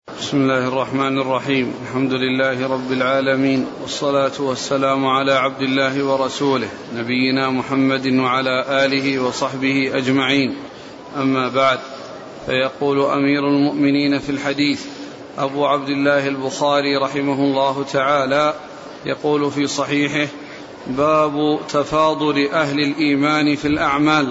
بسم الله الرحمن الرحيم. الحمد لله رب العالمين، والصلاة والسلام على عبد الله ورسوله نبينا محمد وعلى آله وصحبه أجمعين. أما بعد، فيقول أمير المؤمنين في الحديث أبو عبد الله البخاري رحمه الله تعالى، يقول في صحيحه: باب تفاضل أهل الإيمان في الأعمال.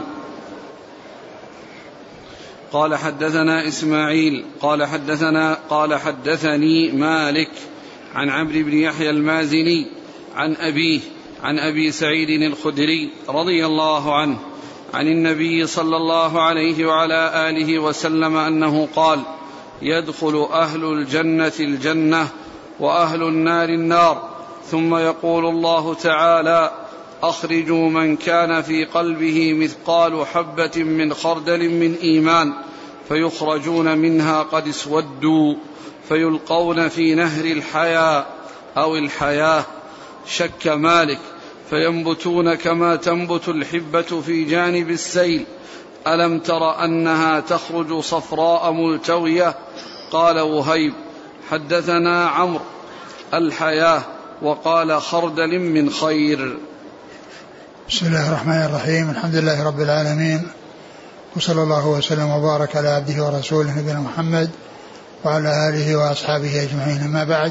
قال حدثنا إسماعيل قال حدثني مالك عن عمرو بن يحيى المازني عن أبي سعيد الخدري رضي الله عنه عن النبي صلى الله عليه وعلى آله وسلم أنه قال: يدخل أهل الجنة الجنة وأهل النار النار، ثم يقول الله تعالى: أخرجوا من كان في قلبه مثقال حبة من خردل من إيمان، فيخرجون منها قد اسودوا، فيلقون في نهر الحياة أو الحياة، شك مالك، فينبتون كما تنبت الحبة في جانب السيل. ألم تر أنها تخرج صفراء ملتوية؟ قال وهيب: حدثنا عمرو الحياة، وقال خردل من خير. بسم الله الرحمن الرحيم. الحمد لله رب العالمين، وصلى الله وسلم وبارك على عبده ورسوله نبينا محمد وعلى آله وأصحابه أجمعين. أما بعد،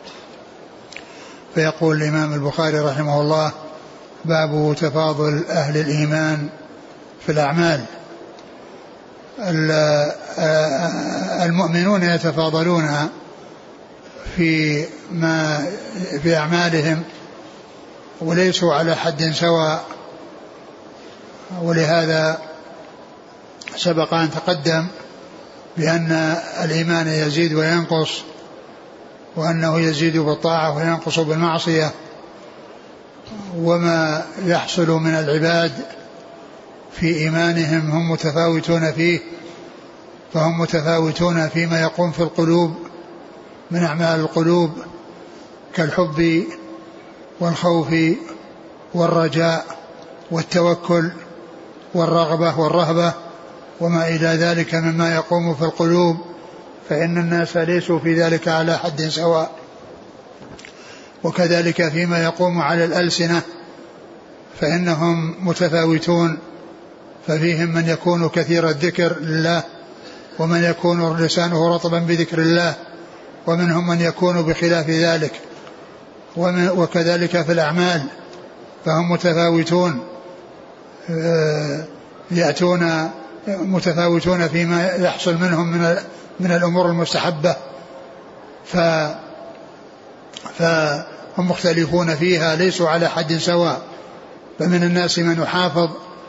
فيقول الإمام البخاري رحمه الله: باب تفاضل أهل الإيمان في الأعمال. المؤمنون يتفاضلون في أعمالهم، وليسوا على حد سواء، ولهذا سبق أن تقدم بأن الإيمان يزيد وينقص، وأنه يزيد بالطاعة وينقص بالمعصية، وما يحصل من العباد في إيمانهم هم متفاوتون فيه، فهم متفاوتون فيما يقوم في القلوب من أعمال القلوب كالحب والخوف والرجاء والتوكل والرغبة والرهبة وما إلى ذلك مما يقوم في القلوب، فإن الناس ليسوا في ذلك على حد سواء. وكذلك فيما يقوم على الألسنة فإنهم متفاوتون، ففيهم من يكون كثير الذكر لله، ومن يكون لسانه رطبا بذكر الله، ومنهم من يكون بخلاف ذلك. وكذلك في الأعمال فهم متفاوتون، يأتون متفاوتون فيما يحصل منهم من الأمور المستحبة، فهم مختلفون فيها، ليسوا على حد سواء. فمن الناس من يحافظ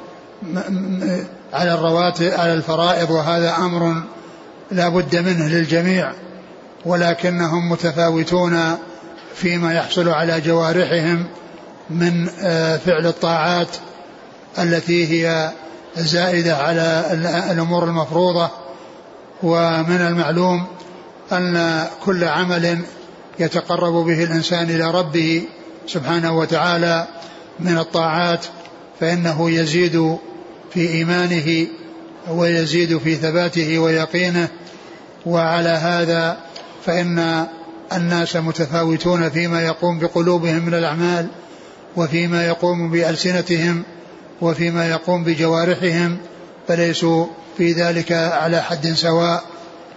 على على الفرائض، وهذا أمر لا بد منه للجميع، ولكنهم متفاوتون فيما يحصل على جوارحهم من فعل الطاعات التي هي زائدة على الأمور المفروضة. ومن المعلوم أن كل عمل يتقرب به الإنسان إلى ربه سبحانه وتعالى من الطاعات فإنه يزيد في إيمانه ويزيد في ثباته ويقينه. وعلى هذا فإن الناس متفاوتون فيما يقوم بقلوبهم من الأعمال، وفيما يقوم بألسنتهم، وفيما يقوم بجوارحهم، فليسوا في ذلك على حد سواء.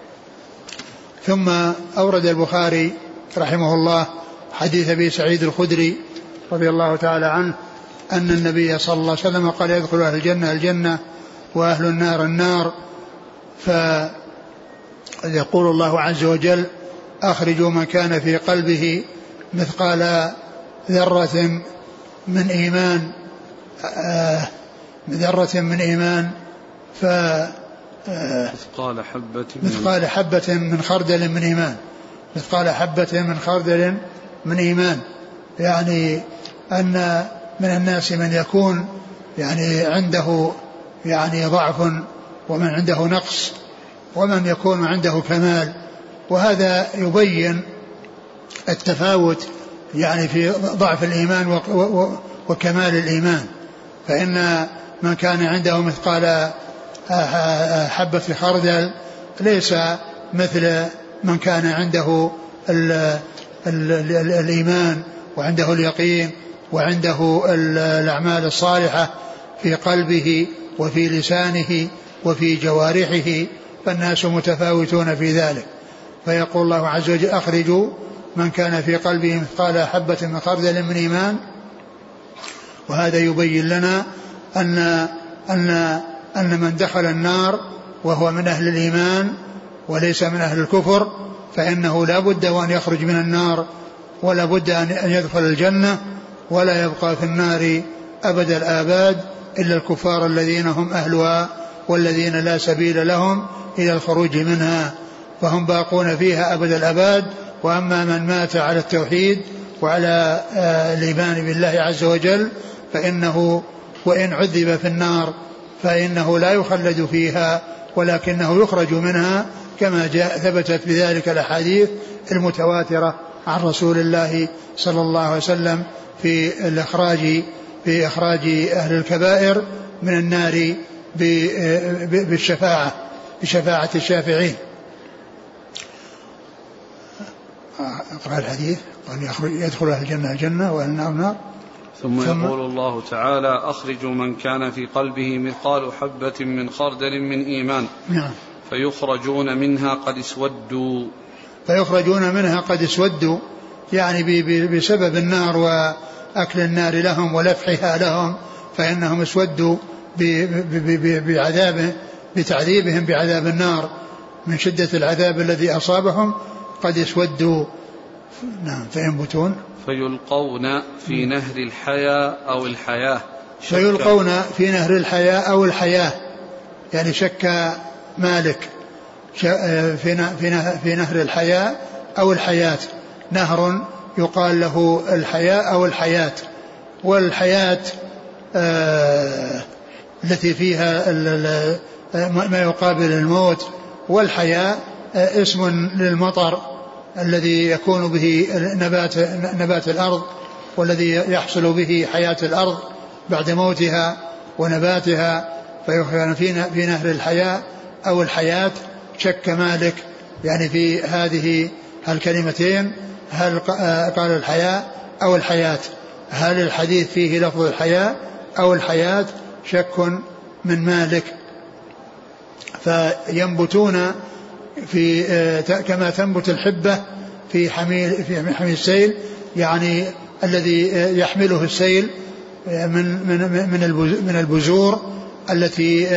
ثم أورد البخاري رحمه الله حديث أبي سعيد الخدري رضي الله تعالى عنه أن النبي صلى الله عليه وسلم قال: يدخل أهل الجنة الجنة وأهل النار النار، فيقول الله عز وجل: أخرجوا من كان في قلبه مثقال ذرة من إيمان، مثقال حبة من خردل من إيمان، مثقال حبة من خردل من إيمان. يعني أن من الناس من يكون يعني عنده يعني ضعف، ومن عنده نقص، ومن يكون عنده كمال، وهذا يبين التفاوت يعني في ضعف الإيمان وكمال الإيمان. فإن من كان عنده مثقال حبة خردل ليس مثل من كان عنده الإيمان وعنده اليقين وعنده الأعمال الصالحة في قلبه وفي لسانه وفي جوارحه، فالناس متفاوتون في ذلك. فيقول الله عز وجل أخرجوا من كان في قلبه مثقال حبة من خردل من إيمان. وهذا يبين لنا أن من دخل النار وهو من أهل الإيمان وليس من أهل الكفر فإنه لا بد وأن يخرج من النار ولا بد أن يدخل الجنة، ولا يبقى في النار أبد الآباد إلا الكفار الذين هم أهلها والذين لا سبيل لهم إلى الخروج منها، فهم باقون فيها أبد الآباد. وأما من مات على التوحيد وعلى الإيمان بالله عز وجل فإنه وإن عذب في النار فإنه لا يخلد فيها ولكنه يخرج منها، كما ثبتت بذلك الأحاديث المتواترة عن رسول الله صلى الله عليه وسلم في إخراج أهل الكبائر من النار بشفاعة الشافعين. اقرأ الحديث قال يدخل أهل الجنة الجنة وأهل النار النار. ثم يقول الله تعالى أخرجوا من كان في قلبه مثقال حبة من خردل من إيمان. نعم. فيخرجون منها قد اسودوا يعني بسبب النار وأكل النار لهم ولفحها لهم، فإنهم اسودوا بتعذيبهم بعذاب النار من شدة العذاب الذي أصابهم قد اسودوا. نعم. فيلقون في نهر الحياة أو الحياة. فيلقون في نهر الحياة أو الحياة، يعني شك مالك في نهر الحياة أو الحياة. نهر يقال له الحياة أو الحياة، والحياة التي فيها ما يقابل الموت، والحياة اسم للمطر الذي يكون به نبات الأرض والذي يحصل به حياة الأرض بعد موتها ونباتها. فيخرجون في نهر الحياة أو الحياة. شك مالك يعني في هذه الكلمتين هل قال الحياة أو الحياة، هل الحديث فيه لفظ الحياة أو الحياة؟ شك من مالك. فينبتون كما تنبت الحبة في حميل السيل، يعني الذي يحمله السيل من البذور التي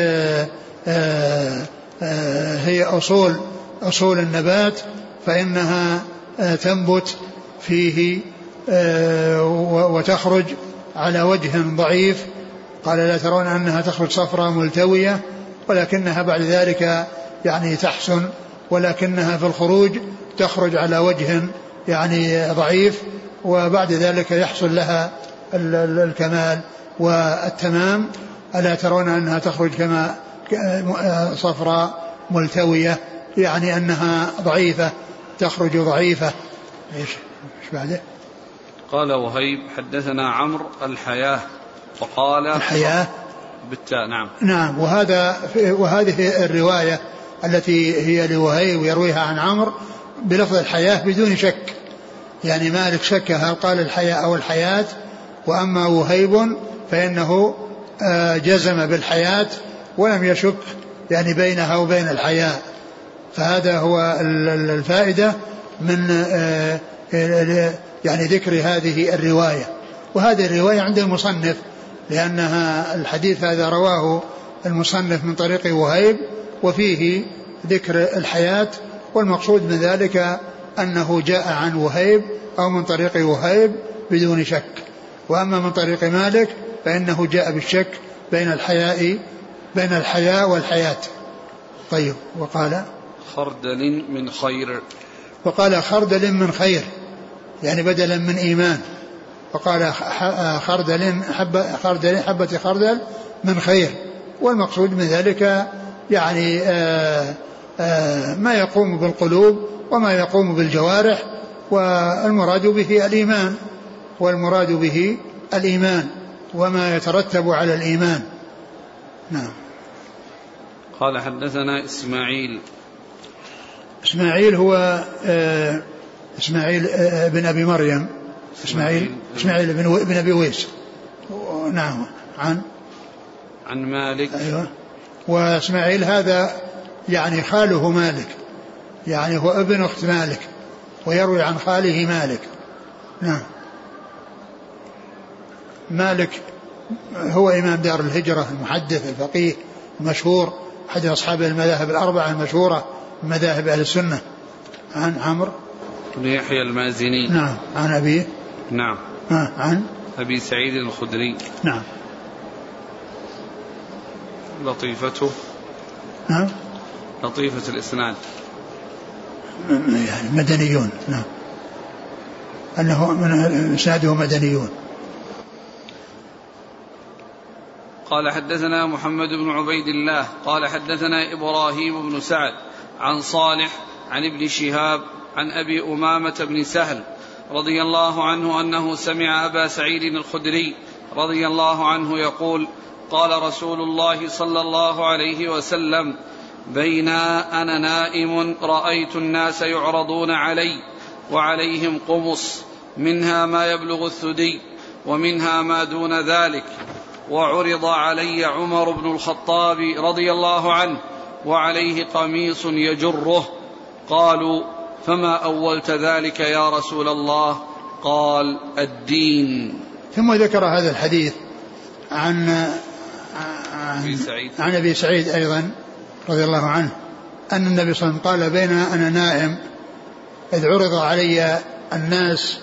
هي أصول النبات، فإنها تنبت فيه وتخرج على وجه ضعيف. قال لا ترون أنها تخرج صفراء ملتوية، ولكنها بعد ذلك يعني تحسن، ولكنها في الخروج تخرج على وجه يعني ضعيف، وبعد ذلك يحصل لها الكمال والتمام. ألا ترون أنها تخرج كما صفراء ملتوية، يعني أنها ضعيفة، تخرج ضعيفة. إيش بعده؟ قال وهيب حدثنا عمرو الحياة، فقال الحياة بالتاء. نعم. وهذه الرواية التي هي لوهيب ويرويها عن عمرو بلفظ الحياة بدون شك، يعني مالك شك هل قال الحياة أو الحياة، وأما وهيب فإنه جزم بالحياة ولم يشك يعني بينها وبين الحياة. فهذا هو الفائدة من يعني ذكر هذه الرواية. وهذه الرواية عند المصنف، لأنها الحديث هذا رواه المصنف من طريق وهيب وفيه ذكر الحياة، والمقصود من ذلك أنه جاء عن وهيب أو من طريق وهيب بدون شك. وأما من طريق مالك فإنه جاء بالشك بين الحياة والحياة. طيب. وقال خردل من خير، وقال خردل من خير يعني بدلا من إيمان، وقال حبة خردل من خير. والمقصود من ذلك يعني ما يقوم بالقلوب وما يقوم بالجوارح، والمراد به الإيمان وما يترتب على الإيمان. نعم. قال حدثنا إسماعيل إسماعيل هو إسماعيل بن أبي مريم، إسماعيل بن أبي ويس. نعم. عن مالك. أيوة. وإسماعيل هذا يعني خاله مالك، يعني هو ابن أخت مالك، ويروي عن خاله مالك. نعم. مالك هو إمام دار الهجرة، المحدث الفقيه المشهور، أحد أصحاب المذاهب الأربعة المشهورة من مذاهب أهل السنة. عن عمرو بن يحيى المازني. نعم. عن أبيه. نعم. عن أبي سعيد الخدري. نعم. لطيفته. نعم. لطيفة الإسناد يعني مدنيون. نعم. أنه من إسناده مدنيون. قال حدثنا محمد بن عبيد الله قال حدثنا إبراهيم بن سعد عن صالح عن ابن شهاب عن أبي أمامة بن سهل رضي الله عنه أنه سمع أبا سعيد الخدري رضي الله عنه يقول قال رسول الله صلى الله عليه وسلم بينا أنا نائم رأيت الناس يعرضون علي وعليهم قمص منها ما يبلغ الثدي ومنها ما دون ذلك، وعرض علي عمر بن الخطاب رضي الله عنه وعليه قميص يجره. قالوا فما أولت ذلك يا رسول الله؟ قال الدين. ثم ذكر هذا الحديث عن أبي سعيد أيضا رضي الله عنه أن النبي صلى الله عليه وسلم قال بين أنا نائم إذ عرض علي الناس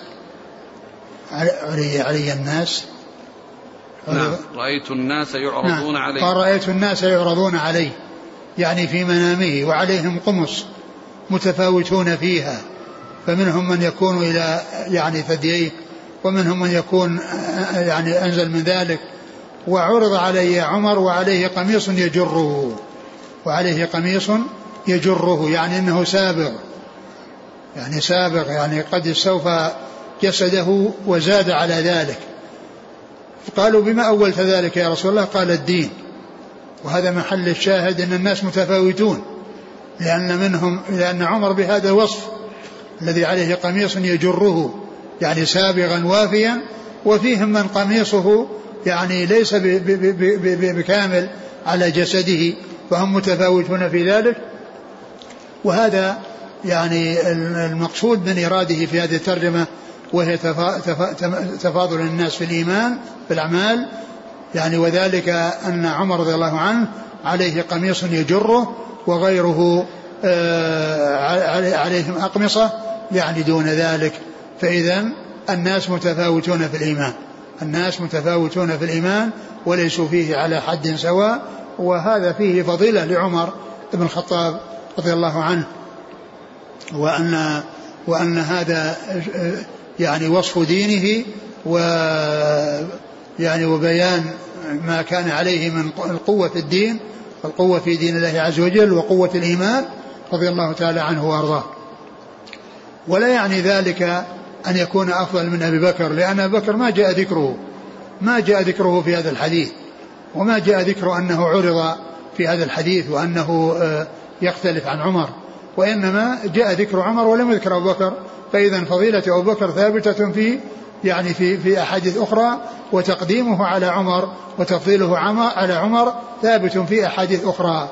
علي الناس. نعم. رأيت الناس يعرضون علي. قال رأيت الناس يعرضون علي يعني في منامه وعليهم قمص متفاوتون فيها، فمنهم من يكون إلى يعني ثدييه ومنهم من يكون يعني أنزل من ذلك. وعرض علي عمر وعليه قميص يجره، وعليه قميص يجره يعني أنه سابغ، يعني قد استوفى جسده وزاد على ذلك. قالوا بما أولت ذلك يا رسول الله؟ قال الدين. وهذا محل الشاهد أن الناس متفاوتون، لأن عمر بهذا الوصف الذي عليه قميص يجره يعني سابغا وافيا، وفيهم من قميصه يعني ليس بكامل على جسده، فهم متفاوتون في ذلك. وهذا يعني المقصود من إراده في هذه الترجمة، وهي تفاضل الناس في الإيمان في الأعمال يعني، وذلك أن عمر رضي الله عنه عليه قميص يجره وغيره عليهم أقمصة يعني دون ذلك. فإذن الناس متفاوتون في الإيمان، الناس متفاوتون في الإيمان وليسوا فيه على حد سواء. وهذا فيه فضيلة لعمر بن الخطاب رضي الله عنه، وأن هذا يعني وصف دينه يعني وبيان ما كان عليه من القوة في الدين والقوة في دين الله عز وجل وقوة الإيمان رضي الله تعالى عنه وأرضاه. ولا يعني ذلك أن يكون أفضل من أبي بكر، لأن أبي بكر ما جاء ذكره في هذا الحديث، وما جاء ذكر أنه عرض في هذا الحديث وأنه يختلف عن عمر، وإنما جاء ذكر عمر ولم يذكر أبو بكر. فإذا فضيلة أبو بكر ثابتة في أحاديث أخرى، وتقديمه على عمر وتفضيله على عمر ثابت في أحاديث أخرى.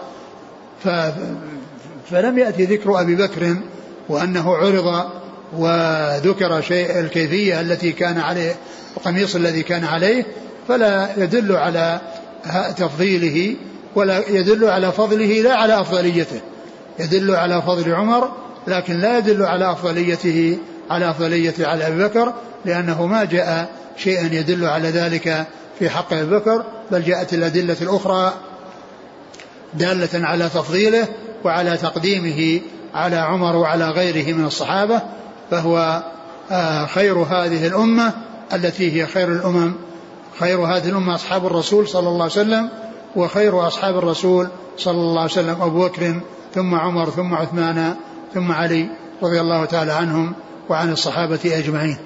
فلم يأتي ذكر أبي بكر وأنه عرض وذكر شيء الكيفية التي كان عليه القميص الذي كان عليه، فلا يدل على تفضيله ولا يدل على فضله، لا على أفضليته. يدل على فضل عمر لكن لا يدل على أفضليته على أبي بكر، لأنه ما جاء شيئا يدل على ذلك في حق أبي بكر، بل جاءت الأدلة الأخرى دالة على تفضيله وعلى تقديمه على عمر وعلى غيره من الصحابة. فهو خير هذه الأمة التي هي خير الأمم. خير هذه الأمة أصحاب الرسول صلى الله عليه وسلم، وخير أصحاب الرسول صلى الله عليه وسلم أبو بكر ثم عمر ثم عثمان ثم علي رضي الله تعالى عنهم وعن الصحابة أجمعين.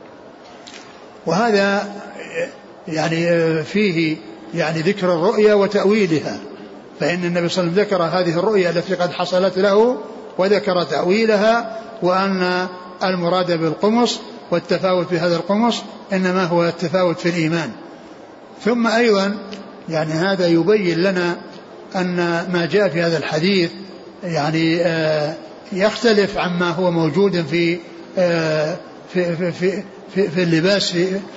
وهذا يعني فيه يعني ذكر الرؤيا وتأويلها، فإن النبي صلى الله عليه وسلم ذكر هذه الرؤيا التي قد حصلت له وذكر تأويلها وأن المراد بالقمص والتفاوت في هذا القمص إنما هو التفاوت في الإيمان. ثم أيضا يعني هذا يبين لنا أن ما جاء في هذا الحديث يعني يختلف عما هو موجود في اللباس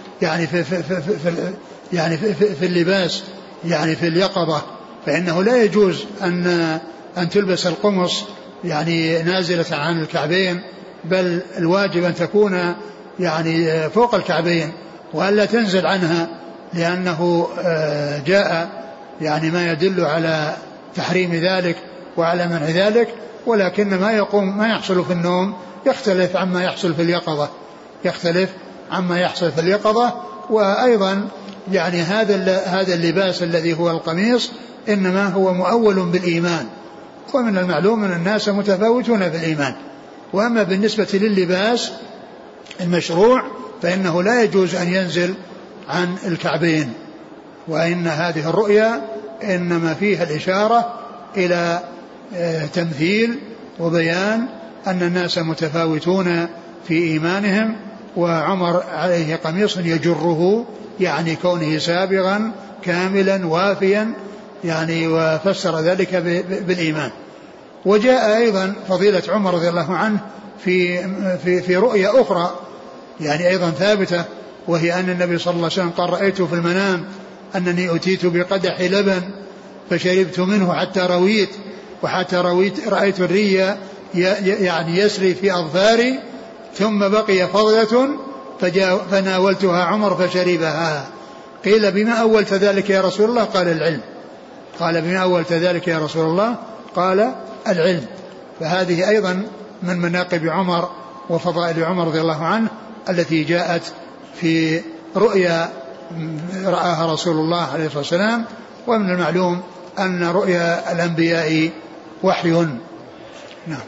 في اللباس يعني في اليقظة، فإنه لا يجوز أن تلبس القمص يعني نازلة عن الكعبين، بل الواجب أن تكون يعني فوق الكعبين وألا تنزل عنها، لأنه جاء يعني ما يدل على تحريم ذلك وعلى منع ذلك، ولكن ما يحصل في النوم يختلف عما يحصل في اليقظة. وأيضا يعني هذا اللباس الذي هو القميص إنما هو مؤول بالإيمان، ومن المعلوم أن الناس متفاوتون في الإيمان. وأما بالنسبة لللباس المشروع فإنه لا يجوز أن ينزل عن الكعبين، وإن هذه الرؤيا إنما فيها الإشارة إلى تمثيل وبيان أن الناس متفاوتون في إيمانهم، وعمر عليه قميص يجره يعني كونه سابغا كاملا وافيا يعني، وفسر ذلك بالإيمان. وجاء أيضا فضيلة عمر رضي الله عنه في رؤيا أخرى يعني أيضا ثابتة، وهي أن النبي صلى الله عليه وسلم قال: رأيت في المنام أنني أتيت بقدح لبن فشربت منه حتى رويت، وحتى رويت رأيت الري يعني يسري في أظفاري، ثم بقي فضلة فناولتها عمر فشربها. قيل: بما أولت ذلك يا رسول الله؟ قال: العلم. قال: بما أولت ذلك يا رسول الله؟ قال: العلم. فهذه أيضا من مناقب عمر وفضائل عمر رضي الله عنه التي جاءت في رؤيا رآها رسول الله عليه الصلاة والسلام. ومن المعلوم أن رؤيا الأنبياء وحي. نعم.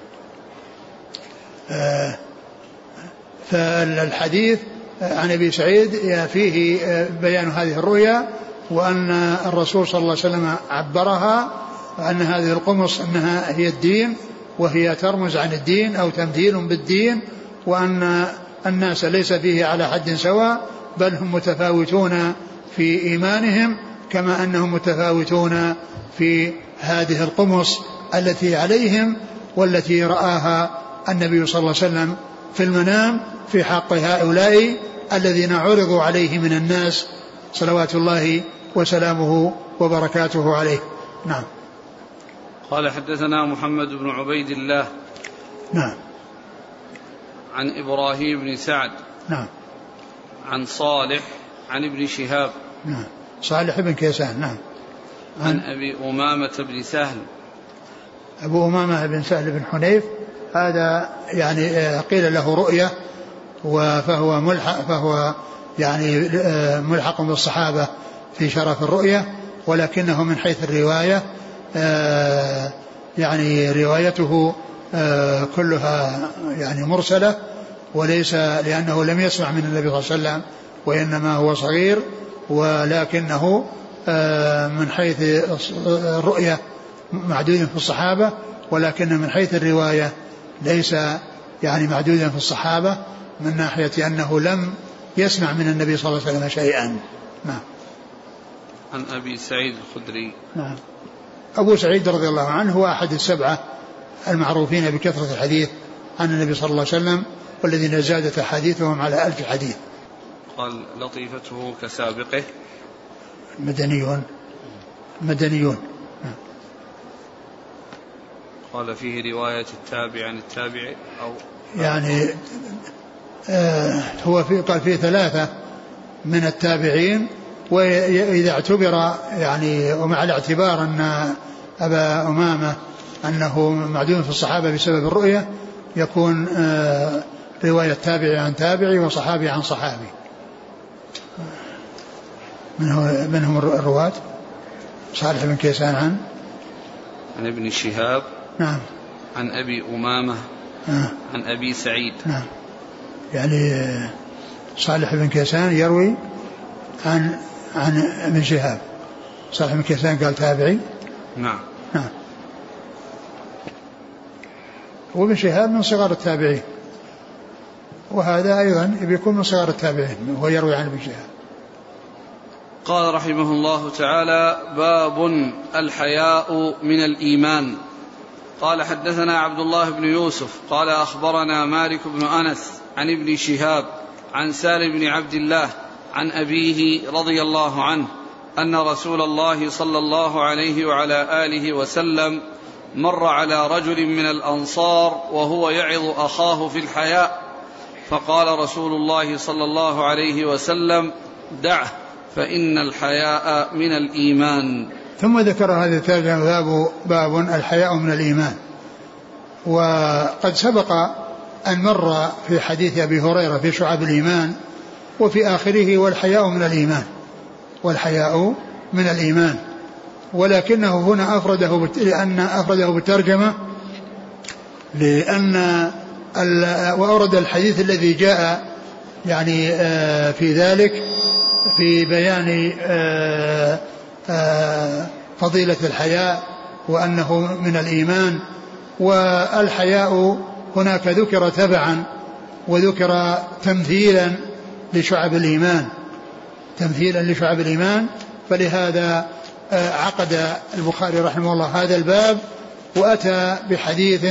فالحديث عن أبي سعيد فيه بيان هذه الرؤيا، وأن الرسول صلى الله عليه وسلم عبرها، وأن هذه القمص أنها هي الدين، وهي ترمز عن الدين أو تمثيل بالدين، وأن الناس ليس فيه على حد سواء، بل هم متفاوتون في إيمانهم كما أنهم متفاوتون في هذه القمص التي عليهم، والتي رآها النبي صلى الله عليه وسلم في المنام في حق هؤلاء الذين عرضوا عليه من الناس صلوات الله وسلامه وبركاته عليه. نعم. قال: حدثنا محمد بن عبيد الله. نعم. عن إبراهيم بن سعد. نعم. عن صالح عن ابن شهاب. نعم. صالح بن كيسان. نعم. عن أبي أمامة بن سهل. أبو أمامة بن سهل بن حنيف هذا يعني قيل له رؤية، فهو يعني ملحق بالصحابة في شرف الرؤية، ولكنه من حيث الرواية يعني روايته كلها يعني مرسلة، وليس لأنه لم يسمع من النبي صلى الله عليه وسلم، وإنما هو صغير، ولكنه من حيث الرؤية معدود في الصحابة، ولكن من حيث الرواية ليس يعني معدودا في الصحابة، من ناحية أنه لم يسمع من النبي صلى الله عليه وسلم شيئا. نعم. عن أبي سعيد الخدري. نعم. أبو سعيد رضي الله عنه هو أحد السبعة المعروفين بكثرة الحديث عن النبي صلى الله عليه وسلم، والذين زادت حديثهم على 1000 حديث. قال: لطيفته كسابقه. مدنيون. قال: فيه رواية التابع عن التابع أو يعني هو قال فيه 3 من التابعين، وإذا اعتبر يعني ومع الاعتبار أن أبا أمامة أنه معدوم في الصحابة بسبب الرؤية، يكون رواية تابعي عن تابعي وصحابي عن صحابي. من هم الرواة؟ صالح بن كيسان عن ابن شهاب. نعم. عن أبي أمامة. عن أبي سعيد. نعم. يعني صالح بن كيسان يروي عن ابن شهاب. صالح بن كيسان قال تابعي. نعم. نعم. وابن شهاب من صغار التابعين، وهذا أيضا يكون من صغار التابعين وهو يروي عن ابن شهاب. قال رحمه الله تعالى: باب الحياء من الإيمان. قال: حدثنا عبد الله بن يوسف قال: أخبرنا مالك بن أنس عن ابن شهاب عن سالم بن عبد الله عن أبيه رضي الله عنه أن رسول الله صلى الله عليه وعلى آله وسلم مر على رجل من الأنصار وهو يعظ أخاه في الحياء، فقال رسول الله صلى الله عليه وسلم: دعه فإن الحياء من الإيمان. ثم ذكر هذه الترجمة: باب الحياء من الإيمان. وقد سبق أن مر في حديث أبي هريرة في شعب الإيمان وفي آخره: والحياء من الإيمان، والحياء من الإيمان. ولكنه هنا أفرده بالترجمة لأن وأورد الحديث الذي جاء يعني في ذلك في بيان فضيلة الحياء وأنه من الإيمان. والحياء هناك ذكر تبعا وذكر تمثيلا لشعب الإيمان، فلهذا عقد البخاري رحمه الله هذا الباب وأتى بحديث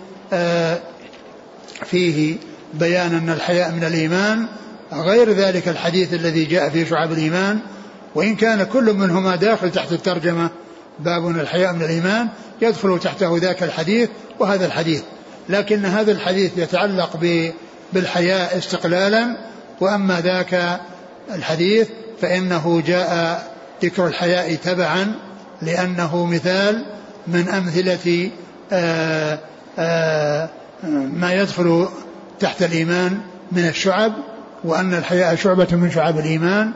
فيه بيان أن الحياء من الإيمان، غير ذلك الحديث الذي جاء في شعب الإيمان، وإن كان كل منهما داخل تحت الترجمة باب الحياء من الإيمان يدخل تحته ذاك الحديث وهذا الحديث، لكن هذا الحديث يتعلق بالحياء استقلالا، وأما ذاك الحديث فإنه جاء ذكر الحياء تبعا لأنه مثال من أمثلة ما يدخل تحت الإيمان من الشعب، وأن الحياء شعبة من شعب الإيمان.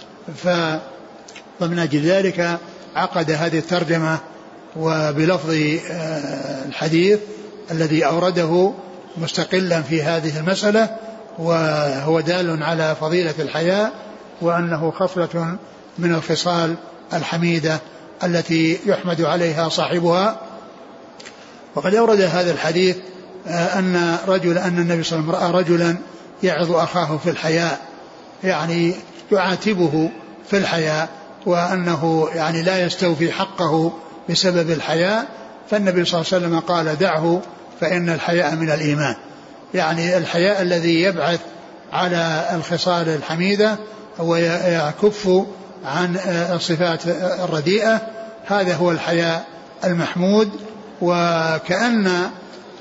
فمن أجل ذلك عقد هذه الترجمة وبلفظ الحديث الذي أورده مستقلا في هذه المسألة، وهو دال على فضيلة الحياء وأنه خصلة من الخصال الحميدة التي يحمد عليها صاحبها. وقد أورد هذا الحديث أن النبي صلى الله عليه وسلم رأى رجلا يعظ أخاه في الحياء، يعني يعاتبه في الحياء، وأنه يعني لا يستوفي حقه بسبب الحياء، فالنبي صلى الله عليه وسلم قال: دعه فإن الحياء من الإيمان. يعني الحياء الذي يبعث على الخصال الحميدة ويكف عن الصفات الرديئة، هذا هو الحياء المحمود. وكأن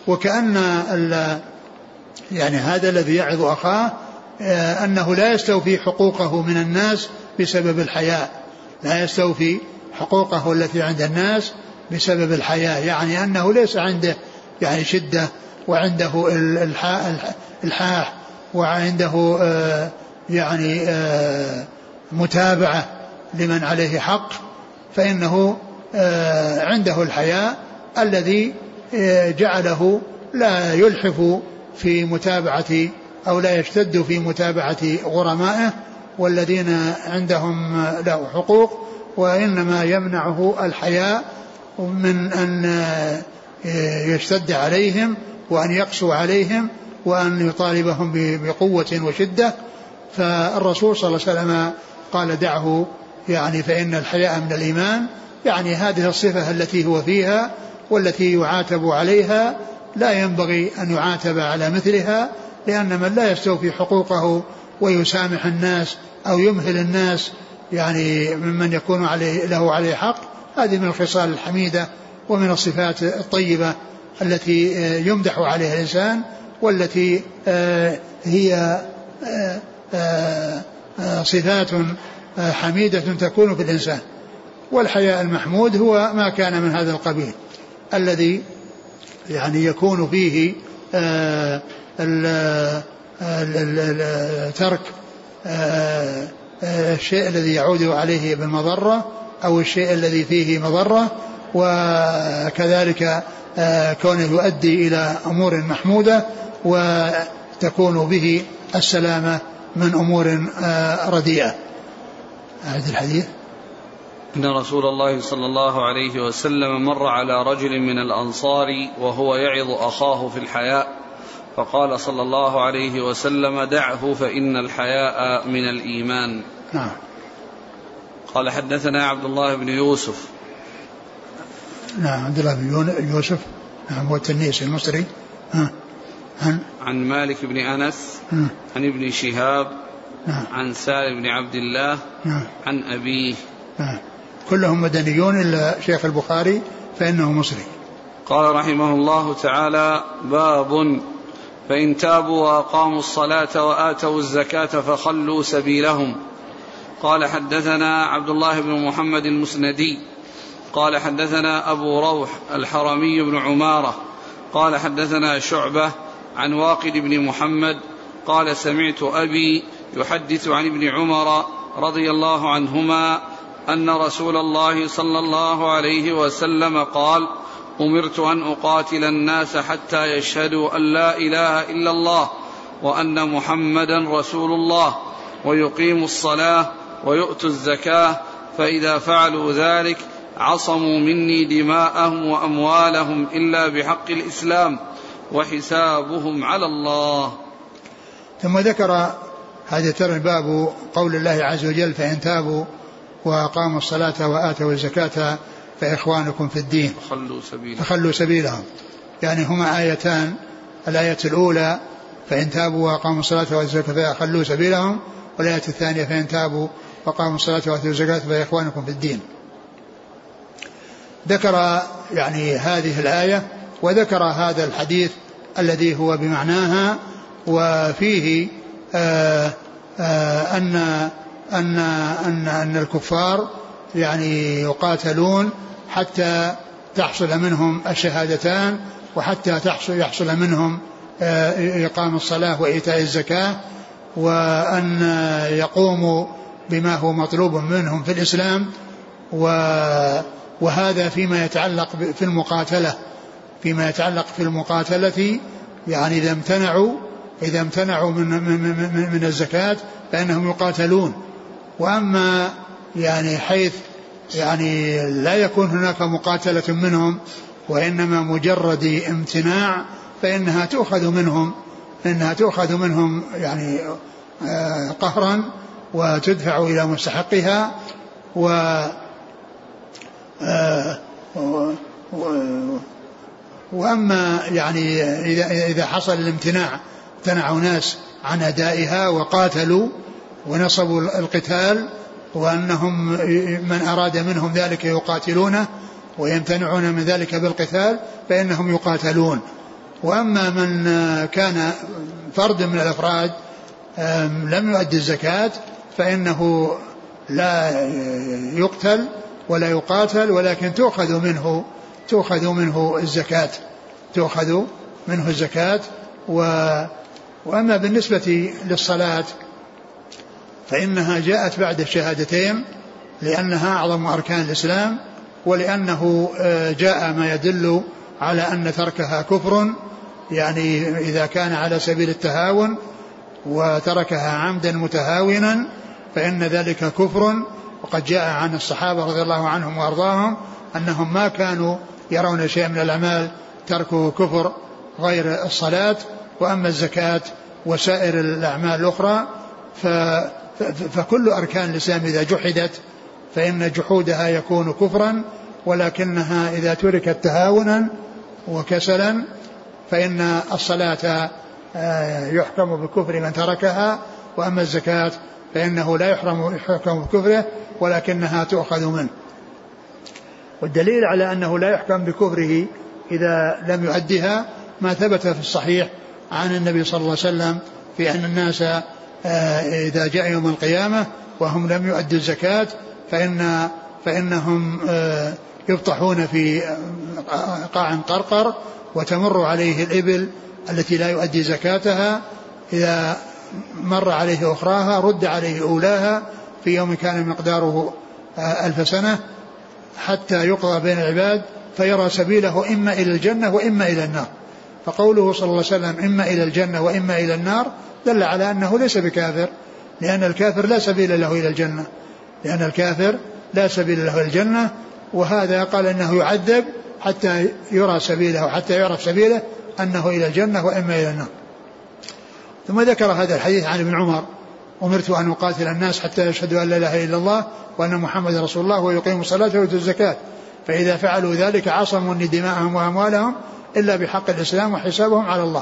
يعني هذا الذي يعظ أخاه أنه لا يستوفي حقوقه من الناس بسبب الحياء، لا يستوفي حقوقه التي عند الناس بسبب الحياء، يعني أنه ليس عنده يعني شدة، وعنده الحاح، وعنده يعني متابعة لمن عليه حق، فإنه عنده الحياء الذي جعله لا يلحف في متابعة أو لا يشتد في متابعة غرمائه والذين عندهم له حقوق، وإنما يمنعه الحياء من أن يشتد عليهم وأن يقسو عليهم وأن يطالبهم بقوة وشدة. فالرسول صلى الله عليه وسلم قال: دعه يعني فإن الحياء من الإيمان، يعني هذه الصفة التي هو فيها والتي يعاتب عليها لا ينبغي أن يعاتب على مثلها، لأن من لا يستوفي حقوقه ويسامح الناس أو يمهل الناس يعني ممن يكون له عليه حق، هذه من الخصال الحميدة ومن الصفات الطيبة التي يمدح عليها الإنسان، والتي هي صفات حميدة تكون في الإنسان. والحياء المحمود هو ما كان من هذا القبيل الذي يعني يكون فيه ترك الشيء الذي يعود عليه بالمضرة أو الشيء الذي فيه مضرة، وكذلك كونه يؤدي إلى أمور محمودة وتكون به السلامة من أمور رديئة. أعد الحديث. أن رسول الله صلى الله عليه وسلم مر على رجل من الأنصار وهو يعظ أخاه في الحياء، فقال صلى الله عليه وسلم: دعه فإن الحياء من الإيمان. نعم. قال: حدثنا عبد الله بن يوسف. نعم، عبد الله بن يوسف، نعم، هو التنيسي المصري. عن مالك بن أنس، عن ابن شهاب، عن سالم بن عبد الله، عن أبيه. كلهم مدنيون إلا شيخ البخاري فإنه مصري. قال رحمه الله تعالى: باب: فإن تابوا وأقاموا الصلاة وآتوا الزكاة فخلوا سبيلهم. قال: حدثنا عبد الله بن محمد المسندي قال: حدثنا أبو روح الحرمي بن عمارة قال: حدثنا شعبة عن واقد بن محمد قال: سمعت أبي يحدث عن ابن عمر رضي الله عنهما أن رسول الله صلى الله عليه وسلم قال: أمرت أن أقاتل الناس حتى يشهدوا أن لا إله إلا الله وأن محمدا رسول الله ويقيموا الصلاة ويؤتوا الزكاة، فإذا فعلوا ذلك عصموا مني دماءهم وأموالهم إلا بحق الإسلام وحسابهم على الله. ثم ذكر هذا ترى باب قول الله عز وجل: فإن تابوا وأقاموا الصلاة وآتوا الزكاة فإخوانكم في الدين فخلوا سبيلهم. يعني هما آيتان، الآية الأولى فإن تابوا وأقاموا الصلاة وآتوا الزكاة فخلوا سبيلهم، والآية الثانية فإن تابوا وأقاموا الصلاة وآتوا الزكاة فإخوانكم في الدين. ذكر يعني هذه الآية وذكر هذا الحديث الذي هو بمعناها، وفيه أن الكفار يعني يقاتلون حتى تحصل منهم الشهادتان، وحتى يحصل منهم إقام الصلاة وإيتاء الزكاة، وأن يقوموا بما هو مطلوب منهم في الإسلام. وهذا فيما يتعلق في المقاتلة، يعني إذا امتنعوا من الزكاة فإنهم يقاتلون. وأما يعني حيث يعني لا يكون هناك مقاتلة منهم وإنما مجرد امتناع، فإنها تؤخذ منهم يعني قهرا وتدفع إلى مستحقها. وأما يعني إذا حصل الامتناع، امتنعوا ناس عن أدائها وقاتلوا ونصبوا القتال، وأنهم من أراد منهم ذلك يقاتلونه ويمتنعون من ذلك بالقتال فإنهم يقاتلون. وأما من كان فرد من الأفراد لم يؤدي الزكاة فإنه لا يقتل ولا يقاتل، ولكن تؤخذ منه الزكاة. وأما بالنسبة للصلاة فإنها جاءت بعد الشهادتين، لأنها أعظم أركان الإسلام، ولأنه جاء ما يدل على أن تركها كفر، يعني إذا كان على سبيل التهاون وتركها عمدا متهاونا فإن ذلك كفر. وقد جاء عن الصحابة رضي الله عنهم وأرضاهم أنهم ما كانوا يرون شيء من الأعمال تركوا كفر غير الصلاة. وأما الزكاة وسائر الأعمال الأخرى فكل أركان الإسلام إذا جحدت فإن جحودها يكون كفرا، ولكنها إذا تركت تهاونا وكسلا فإن الصلاة يحكم بكفر من تركها، وأما الزكاة فإنه لا يحكم بكفره ولكنها تؤخذ منه. والدليل على أنه لا يحكم بكفره إذا لم يؤدها ما ثبت في الصحيح عن النبي صلى الله عليه وسلم في أن الناس إذا جاء يوم القيامة وهم لم يؤدوا الزكاة فإنهم يبطحون في قاع قرقر، وتمر عليه الإبل التي لا يؤدي زكاتها، إذا مر عليه أخراها رد عليه أولاها في يوم كان مقداره 1000 سنة، حتى يقضى بين العباد فيرى سبيله إما إلى الجنة وإما إلى النار. فقوله صلى الله عليه وسلم إما إلى الجنة وإما إلى النار دل على أنه ليس بكافر، لأن الكافر لا سبيل له إلى الجنة، لأن الكافر لا سبيل له الجنة. وهذا قال إنه يعذب حتى يرى سبيله وحتى يعرف سبيله أنه إلى الجنة وإما إلى النار. ثم ذكر هذا الحديث عن ابن عمر: أمرت أن أقاتل الناس حتى يشهدوا أن لا إله إلا الله وأن محمد رسول الله ويقيموا الصلاة ويؤتوا الزكاة، فإذا فعلوا ذلك عصموا دماءهم وأموالهم إلا بحق الإسلام وحسابهم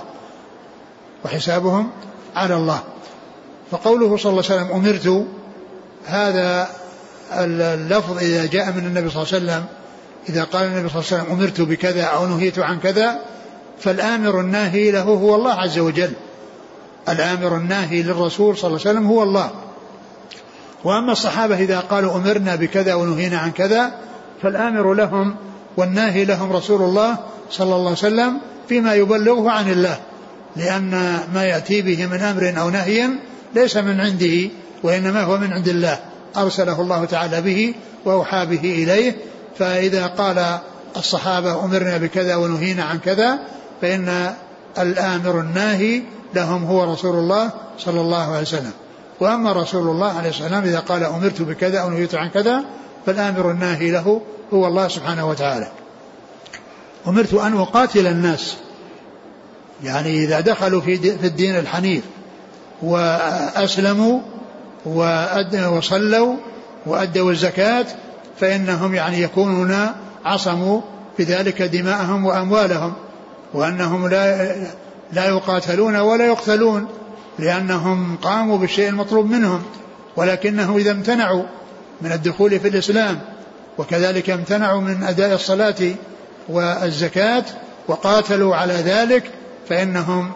على الله. فقوله صلى الله عليه وسلم أمرت، هذا اللفظ إذا جاء من النبي صلى الله عليه وسلم، إذا قال النبي صلى الله عليه وسلم أمرت بكذا أو نهيت عن كذا، فالآمر الناهي له هو الله عز وجل. الآمر الناهي للرسول صلى الله عليه وسلم هو الله. وأما الصحابة إذا قالوا أمرنا بكذا ونهينا عن كذا، فالآمر لهم والناهي لهم رسول الله صلى الله عليه وسلم فيما يبلغه عن الله، لأن ما يأتي به من أمر أو نهي ليس من عنده وإنما هو من عند الله، أرسله الله تعالى به وأوحى به إليه. فإذا قال الصحابة أمرنا بكذا ونهينا عن كذا، فإن الآمر الناهي لهم هو رسول الله صلى الله عليه وسلم. وأما رسول الله عليه السلام إذا قال أمرت بكذا أو نهيت عن كذا، فالآمر الناهي له هو الله سبحانه وتعالى. أمرت أن أقاتل الناس، يعني إذا دخلوا في الدين الحنيف وأسلموا وصلوا وأدوا الزكاة، فإنهم يعني يكونون عصموا بذلك دماءهم وأموالهم، وأنهم لا يقاتلون ولا يقتلون لأنهم قاموا بالشيء المطلوب منهم، ولكنهم إذا امتنعوا من الدخول في الإسلام وكذلك امتنعوا من أداء الصلاة والزكاة وقاتلوا على ذلك، فإنهم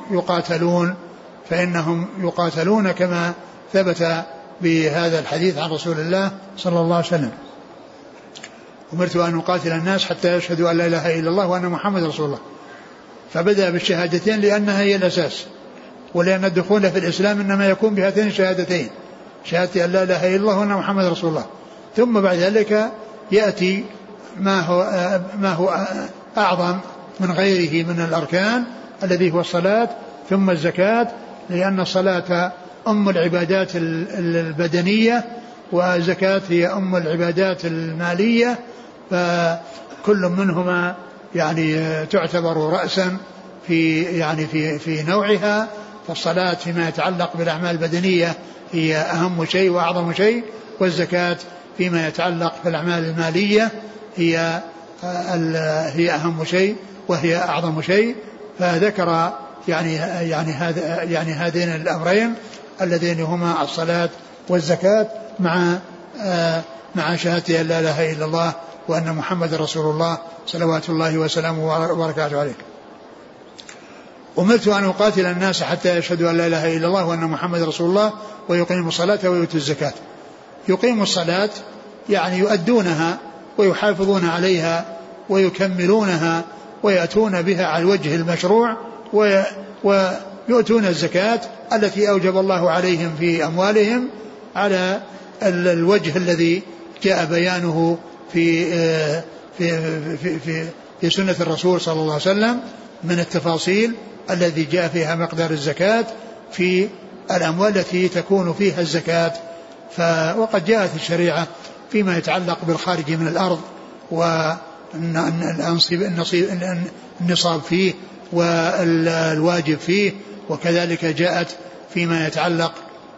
يقاتلون كما ثبت بهذا الحديث عن رسول الله صلى الله عليه وسلم: أمرت أن أقاتل الناس حتى يشهدوا أن لا إله إلا الله وأن محمد رسول الله. فبدأ بالشهادتين لأنها هي الأساس، ولأن الدخول في الإسلام إنما يكون بهاتين الشهادتين، شهادة أن لا إله إلا الله وأن محمد رسول الله. ثم بعد ذلك يأتي ما هو أعظم من غيره من الأركان الذي هو الصلاة، ثم الزكاة، لأن الصلاة أم العبادات البدنية والزكاة هي أم العبادات المالية، فكل منهما يعني تعتبر رأسا في نوعها. فالصلاة فيما يتعلق بالأعمال البدنية هي أهم شيء وأعظم شيء، والزكاة فيما يتعلق بالأعمال المالية هي أهم شيء وهي أعظم شيء. فذكر يعني هذين الأمرين اللذين هما الصلاة والزكاة مع شهادة أن لا إله إلا الله وأن محمد رسول الله صلوات الله وسلامه وبركاته عليه. أمرت أن أقاتل الناس حتى يشهدوا أن لا إله إلا الله وأن محمد رسول الله ويقيموا الصلاة ويؤتوا الزكاة. يقيموا الصلاة يعني يؤدونها ويحافظون عليها ويكملونها ويأتون بها على الوجه المشروع، ويؤتون الزكاة التي أوجب الله عليهم في أموالهم على الوجه الذي جاء بيانه في سنة الرسول صلى الله عليه وسلم من التفاصيل الذي جاء فيها مقدار الزكاة في الأموال التي تكون فيها الزكاة. وقد جاءت الشريعة فيما يتعلق بالخارج من الأرض والنصاب فيه والواجب فيه، وكذلك جاءت فيما يتعلق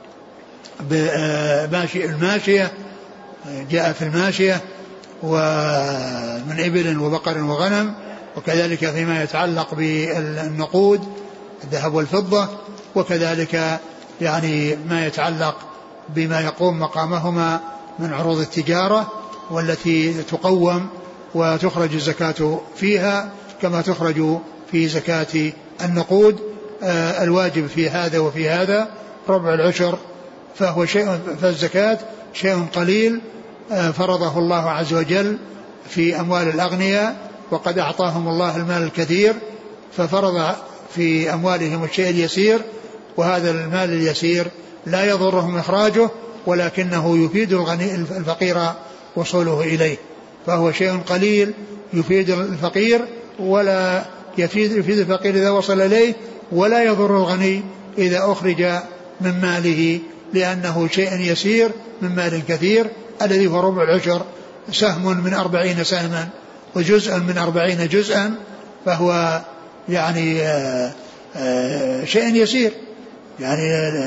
بالماشية، جاء في الماشية ومن إبل وبقر وغنم، وكذلك فيما يتعلق بالنقود الذهب والفضة، وكذلك يعني ما يتعلق بما يقوم مقامهما من عروض التجارة والتي تقوم وتخرج الزكاة فيها كما تخرج في زكاة النقود. الواجب في هذا وفي هذا ربع العشر، فالزكاة شيء قليل فرضه الله عز وجل في أموال الأغنياء، وقد أعطاهم الله المال الكثير ففرض في أموالهم الشيء اليسير، وهذا المال اليسير لا يضرهم إخراجه ولكنه يفيد الفقير وصوله إليه، فهو شيء قليل يفيد الفقير ولا يفيد الفقير إذا وصل إليه، ولا يضر الغني إذا أخرج من ماله، لأنه شيء يسير من مال كثير. الذي هو ربع العشر، سهم من 40 سهما وجزء من 40 جزءا، فهو يعني شيء يسير، يعني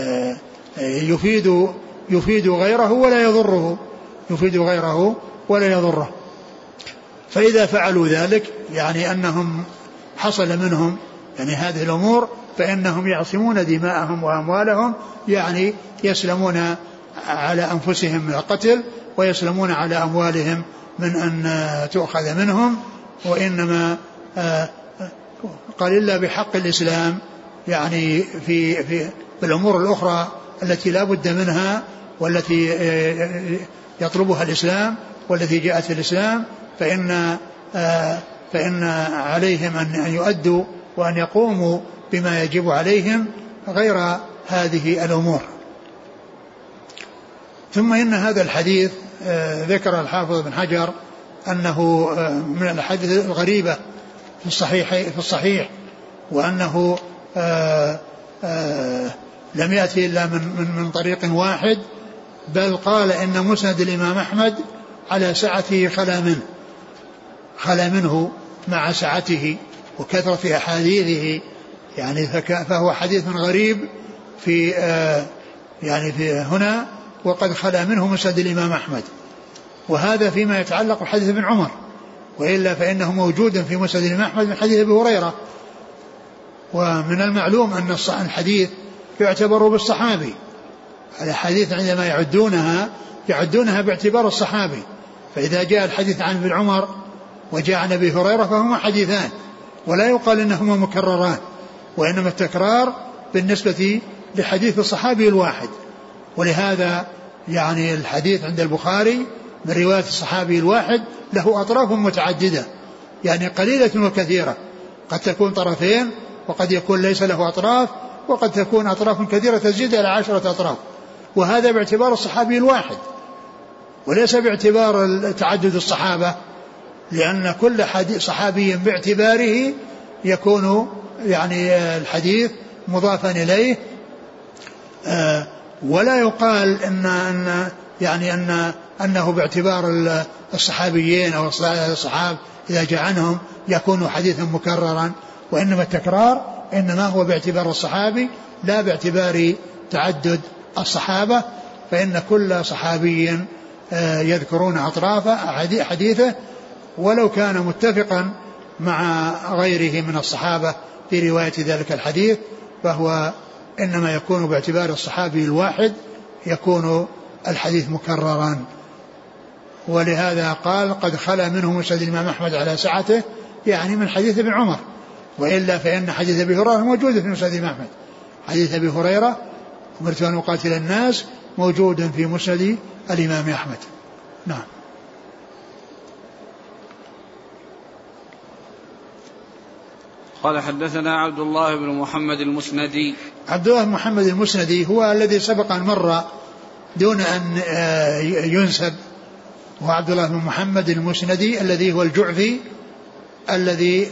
يفيد غيره ولا يضره، يفيد غيره ولا يضره. فإذا فعلوا ذلك يعني أنهم حصل منهم يعني هذه الأمور، فإنهم يعصمون دماءهم وأموالهم، يعني يسلمون على أنفسهم من القتل ويسلمون على أموالهم من أن تؤخذ منهم. وإنما قال إلا بحق الإسلام، يعني في الأمور الأخرى التي لا بد منها والتي يطلبها الإسلام والتي جاءت الإسلام، فإن عليهم أن يؤدوا وأن يقوموا بما يجب عليهم غير هذه الأمور. ثم إن هذا الحديث ذكر الحافظ بن حجر أنه من الأحاديث الغريبة في الصحيح، وأنه لم يأتي إلا من طريق واحد، بل قال إن مسند الإمام أحمد على سعته خلا منه مع سعته وكثرة أحاديثه، يعني فهو حديث غريب في يعني في هنا، وقد خلا منه مسند الإمام أحمد. وهذا فيما يتعلق بحديث ابن عمر، وإلا فإنه موجود في مسند الإمام أحمد من حديث أبي هريرة. ومن المعلوم أن الحديث يعتبر بالصحابي، الحديث عندما يعدونها باعتبار الصحابي، فإذا جاء الحديث عن ابن عمر وجاء عن أبي هريرة فهما حديثان، ولا يقال إنهما مكرران، وإنما التكرار بالنسبة لحديث الصحابي الواحد. ولهذا يعني الحديث عند البخاري من رواية الصحابي الواحد له أطراف متعددة، يعني قليلة وكثيرة، قد تكون طرفين وقد يكون ليس له أطراف، وقد تكون أطراف كثيرة تزيد إلى 10 أطراف. وهذا باعتبار الصحابي الواحد وليس باعتبار تعدد الصحابة، لأن كل صحابي باعتباره يكون يعني الحديث مضافا إليه، ولا يقال أنه باعتبار الصحابيين أو الصحاب إذا جاء عنهم يكون حديثا مكررا، وإنما التكرار إنما هو باعتبار الصحابي لا باعتبار تعدد الصحابة، فإن كل صحابي يذكرون أطراف حديثه ولو كان متفقا مع غيره من الصحابة في رواية ذلك الحديث، فهو إنما يكون باعتبار الصحابي الواحد يكون الحديث مكررا. ولهذا قال قد خلا منه مسند الإمام أحمد على سعته، يعني من حديث ابن عمر، وإلا فإن حديث أبي هريرة موجود في مسند الإمام أحمد، حديث أبي هريرة أمرت أن أقاتل الناس موجود في مسند الإمام أحمد. نعم. قال حدثنا عبد الله بن محمد المسندي. عبد الله بن محمد المسندي هو الذي سبق أن مر دون أن ينسب، هو عبد الله بن محمد المسندي الذي هو الجعفي، الذي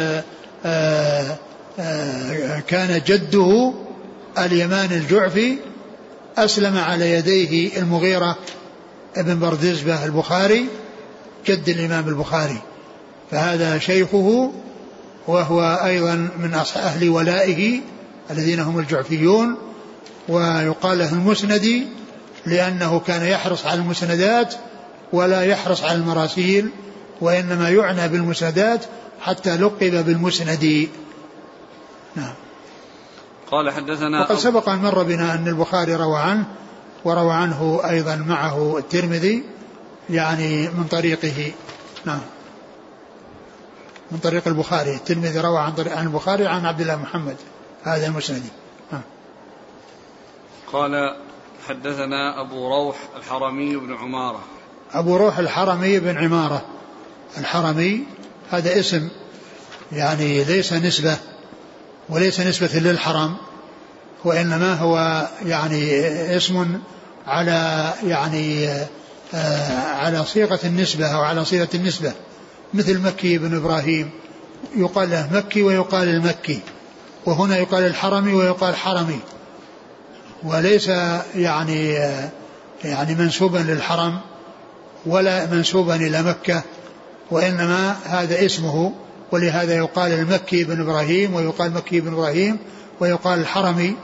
كان جده اليمان الجعفي أسلم على يديه المغيرة ابن بردزبة البخاري جد الإمام البخاري، فهذا شيخه، وهو أيضا من أهل ولائه الذين هم الجعفيون. ويقال له المسندي لأنه كان يحرص على المسندات ولا يحرص على المراسيل، وإنما يعنى بالمسندات حتى لقب بالمسندي. نعم. قال حدثنا وقد سبق أن مر بنا أن البخاري روى عنه، وروى عنه أيضا معه الترمذي، يعني من طريقه. نعم، من طريق البخاري. الترمذي روى عن البخاري عن عبد الله محمد هذا المسندي. قال حدثنا أبو روح الحرمي بن عمارة. أبو روح الحرمي بن عمارة الحرمي هذا اسم، يعني ليس نسبة وليس نسبة للحرم، وإنما هو يعني اسم على يعني على صيغة النسبة أو على صيغة النسبة، مثل مكي بن إبراهيم يقال له مكي ويقال المكي، وهنا يقال الحرمي ويقال حرمي، وليس يعني منسوبا للحرم ولا منسوبا إلى مكة، وإنما هذا اسمه، ولهذا يقال المكي بن إبراهيم، ويقال مكي بن إبراهيم، ويقال الحرمي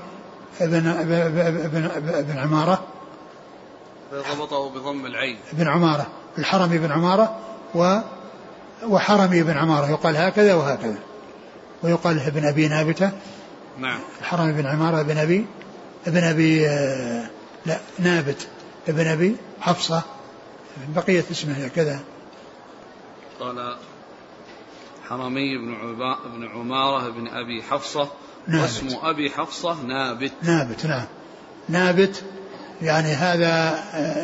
بن عمارة، ضبطه بضم العين بن عمارة، الحرمي بن عمارة وحرمي بن عمارة، يقال هكذا وهكذا، ويقال ابن أبي نابتة. نعم. الحرمي بن عمارة ابن أبي لا نابت ابن أبي حفصة، بقية اسمه كذا. قال حرمي بن عمارة بن أبي حفصة، واسم أبي حفصة نابت. نعم. نابت يعني هذا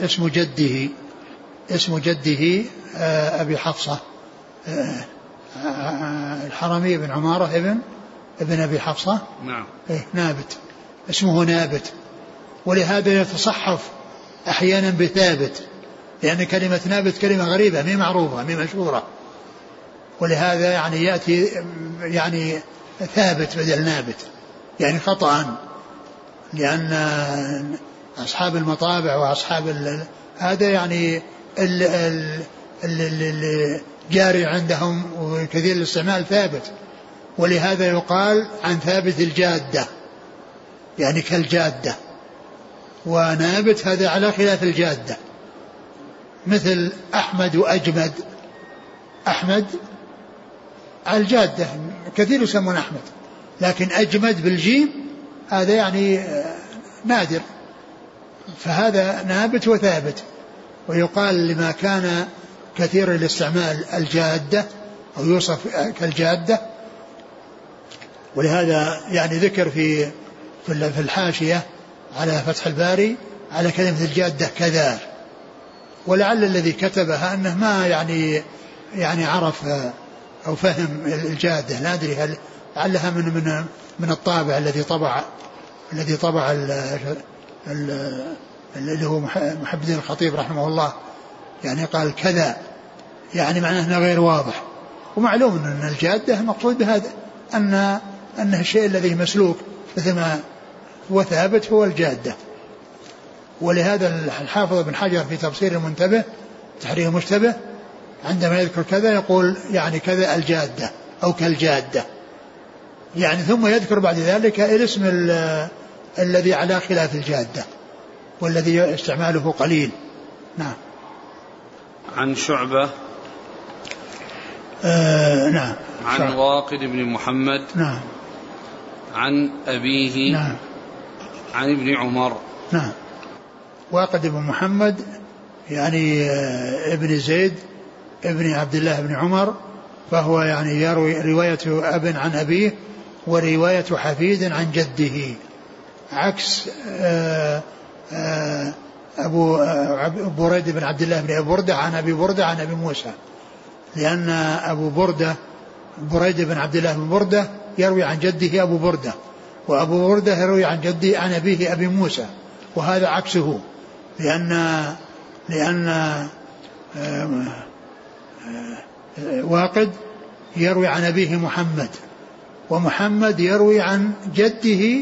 اسم جده أبي حفصة، الحرمي بن عمارة ابن أبي حفصة. نعم. نابت، اسمه نابت، ولهذا يتصحف أحيانا بثابت، لأن كلمة نابت كلمة غريبة مي معروفة مي مشهورة، ولهذا يعني يأتي يعني ثابت بدل نابت، يعني خطأ، لأن أصحاب المطابع وأصحاب هذا يعني الجاري عندهم وكثير الاستعمال ثابت، ولهذا يقال عن ثابت الجادة، يعني كالجادة، ونابت هذا على خلاف الجادة، مثل أحمد وأجمد. أحمد على الجادة كثير يسمون أحمد، لكن أجمد بالجيم هذا يعني نادر، فهذا نابت وثابت، ويقال لما كان كثير الاستعمال الجادة أو يوصف كالجادة. ولهذا يعني ذكر في الحاشية على فتح الباري على كلمة الجادة كذا، ولعل الذي كتبها أنه ما يعني عرف أو فهم الجادة، لا أدري هل لعلها من الطابع الذي طبع اللي هو محب الدين الخطيب رحمه الله، يعني قال كذا، يعني معناه أنه غير واضح. ومعلوم أن الجادة مقصود بهذا أنه الشيء الذي مسلوك مثل ما هو ثابت هو الجادة. ولهذا الحافظ بن حجر في تفسير المنتبه تحرير المشتبه عندما يذكر كذا يقول يعني كذا الجادة أو كالجادة، يعني ثم يذكر بعد ذلك الاسم الذي على خلاف الجادة والذي استعماله قليل. نعم. عن شعبة. نعم. عن واقد بن محمد. نعم. عن أبيه. نعم. عن ابن عمر. نعم. واقد بن محمد يعني ابن زيد ابن عبد الله بن عمر، فهو يعني يروي رواية أب عن أبيه ورواية حفيد عن جده، عكس أبو بريد بن عبد الله بن أبي بردة عن أبي بردة عن أبي موسى، لأن أبو بردة بريد بن عبد الله بن بردة يروي عن جده أبو بردة، وأبو بردة يروي عن جده عن أبيه أبي موسى، وهذا عكسه، لأن واقد يروي عن أبيه محمد، ومحمد يروي عن جده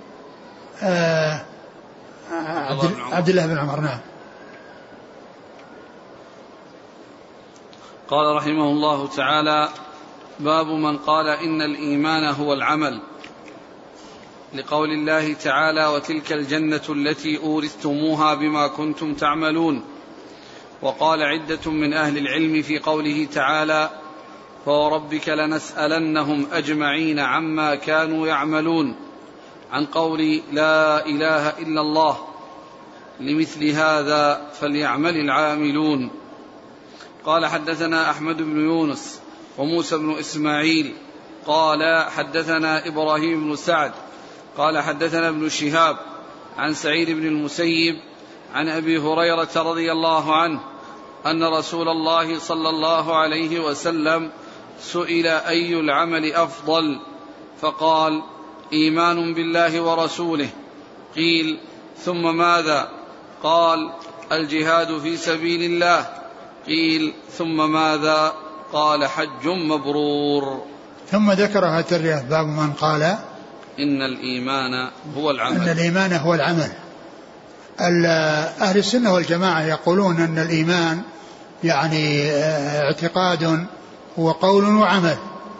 عبد الله بن عمر. نعم. قال رحمه الله تعالى: باب من قال إن الإيمان هو العمل، لقول الله تعالى: وتلك الجنة التي أورثتموها بما كنتم تعملون. وقال عدة من أهل العلم في قوله تعالى: فوربك لنسألنهم أجمعين عما كانوا يعملون، عن قول لا إله إلا الله: لمثل هذا فليعمل العاملون. قال حدثنا أحمد بن يونس وموسى بن إسماعيل قال حدثنا إبراهيم بن سعد قال حدثنا ابن شهاب عن سعيد بن المسيب عن أبي هريرة رضي الله عنه أن رسول الله صلى الله عليه وسلم سئل أي العمل أفضل؟ فقال: إيمان بالله ورسوله. قيل: ثم ماذا؟ قال: الجهاد في سبيل الله. قيل: ثم ماذا؟ قال: حج مبرور. ثم ذكر هذا باب من قال إن الإيمان هو العمل. أن الإيمان هو العمل. أهل السنة والجماعة يقولون أن الإيمان يعني اعتقاد وقول وعمل.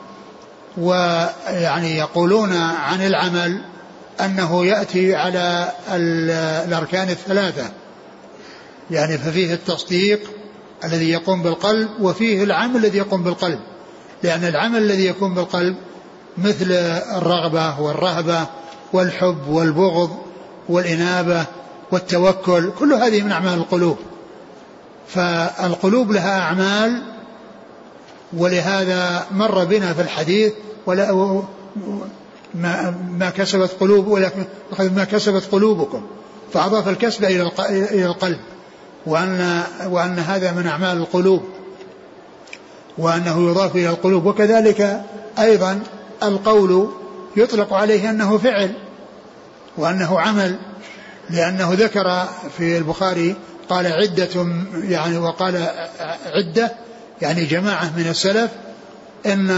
ويعني يقولون عن العمل أنه يأتي على الأركان الثلاثة، يعني ففيه التصديق الذي يقوم بالقلب وفيه العمل الذي يقوم بالقلب، لأن العمل الذي يقوم بالقلب مثل الرغبة والرهبة والحب والبغض والإنابة والتوكل، كل هذه من أعمال القلوب. فالقلوب لها أعمال، ولهذا مر بنا في الحديث ولا ما كسبت قلوب ولكن ما كسبت قلوبكم، فأضاف الكسب إلى القلب، وأن هذا من أعمال القلوب وأنه يضاف إلى القلوب. وكذلك أيضا القول يطلق عليه أنه فعل وأنه عمل، لأنه ذكر في البخاري قال عدة، يعني وقال عدة يعني جماعة من السلف إن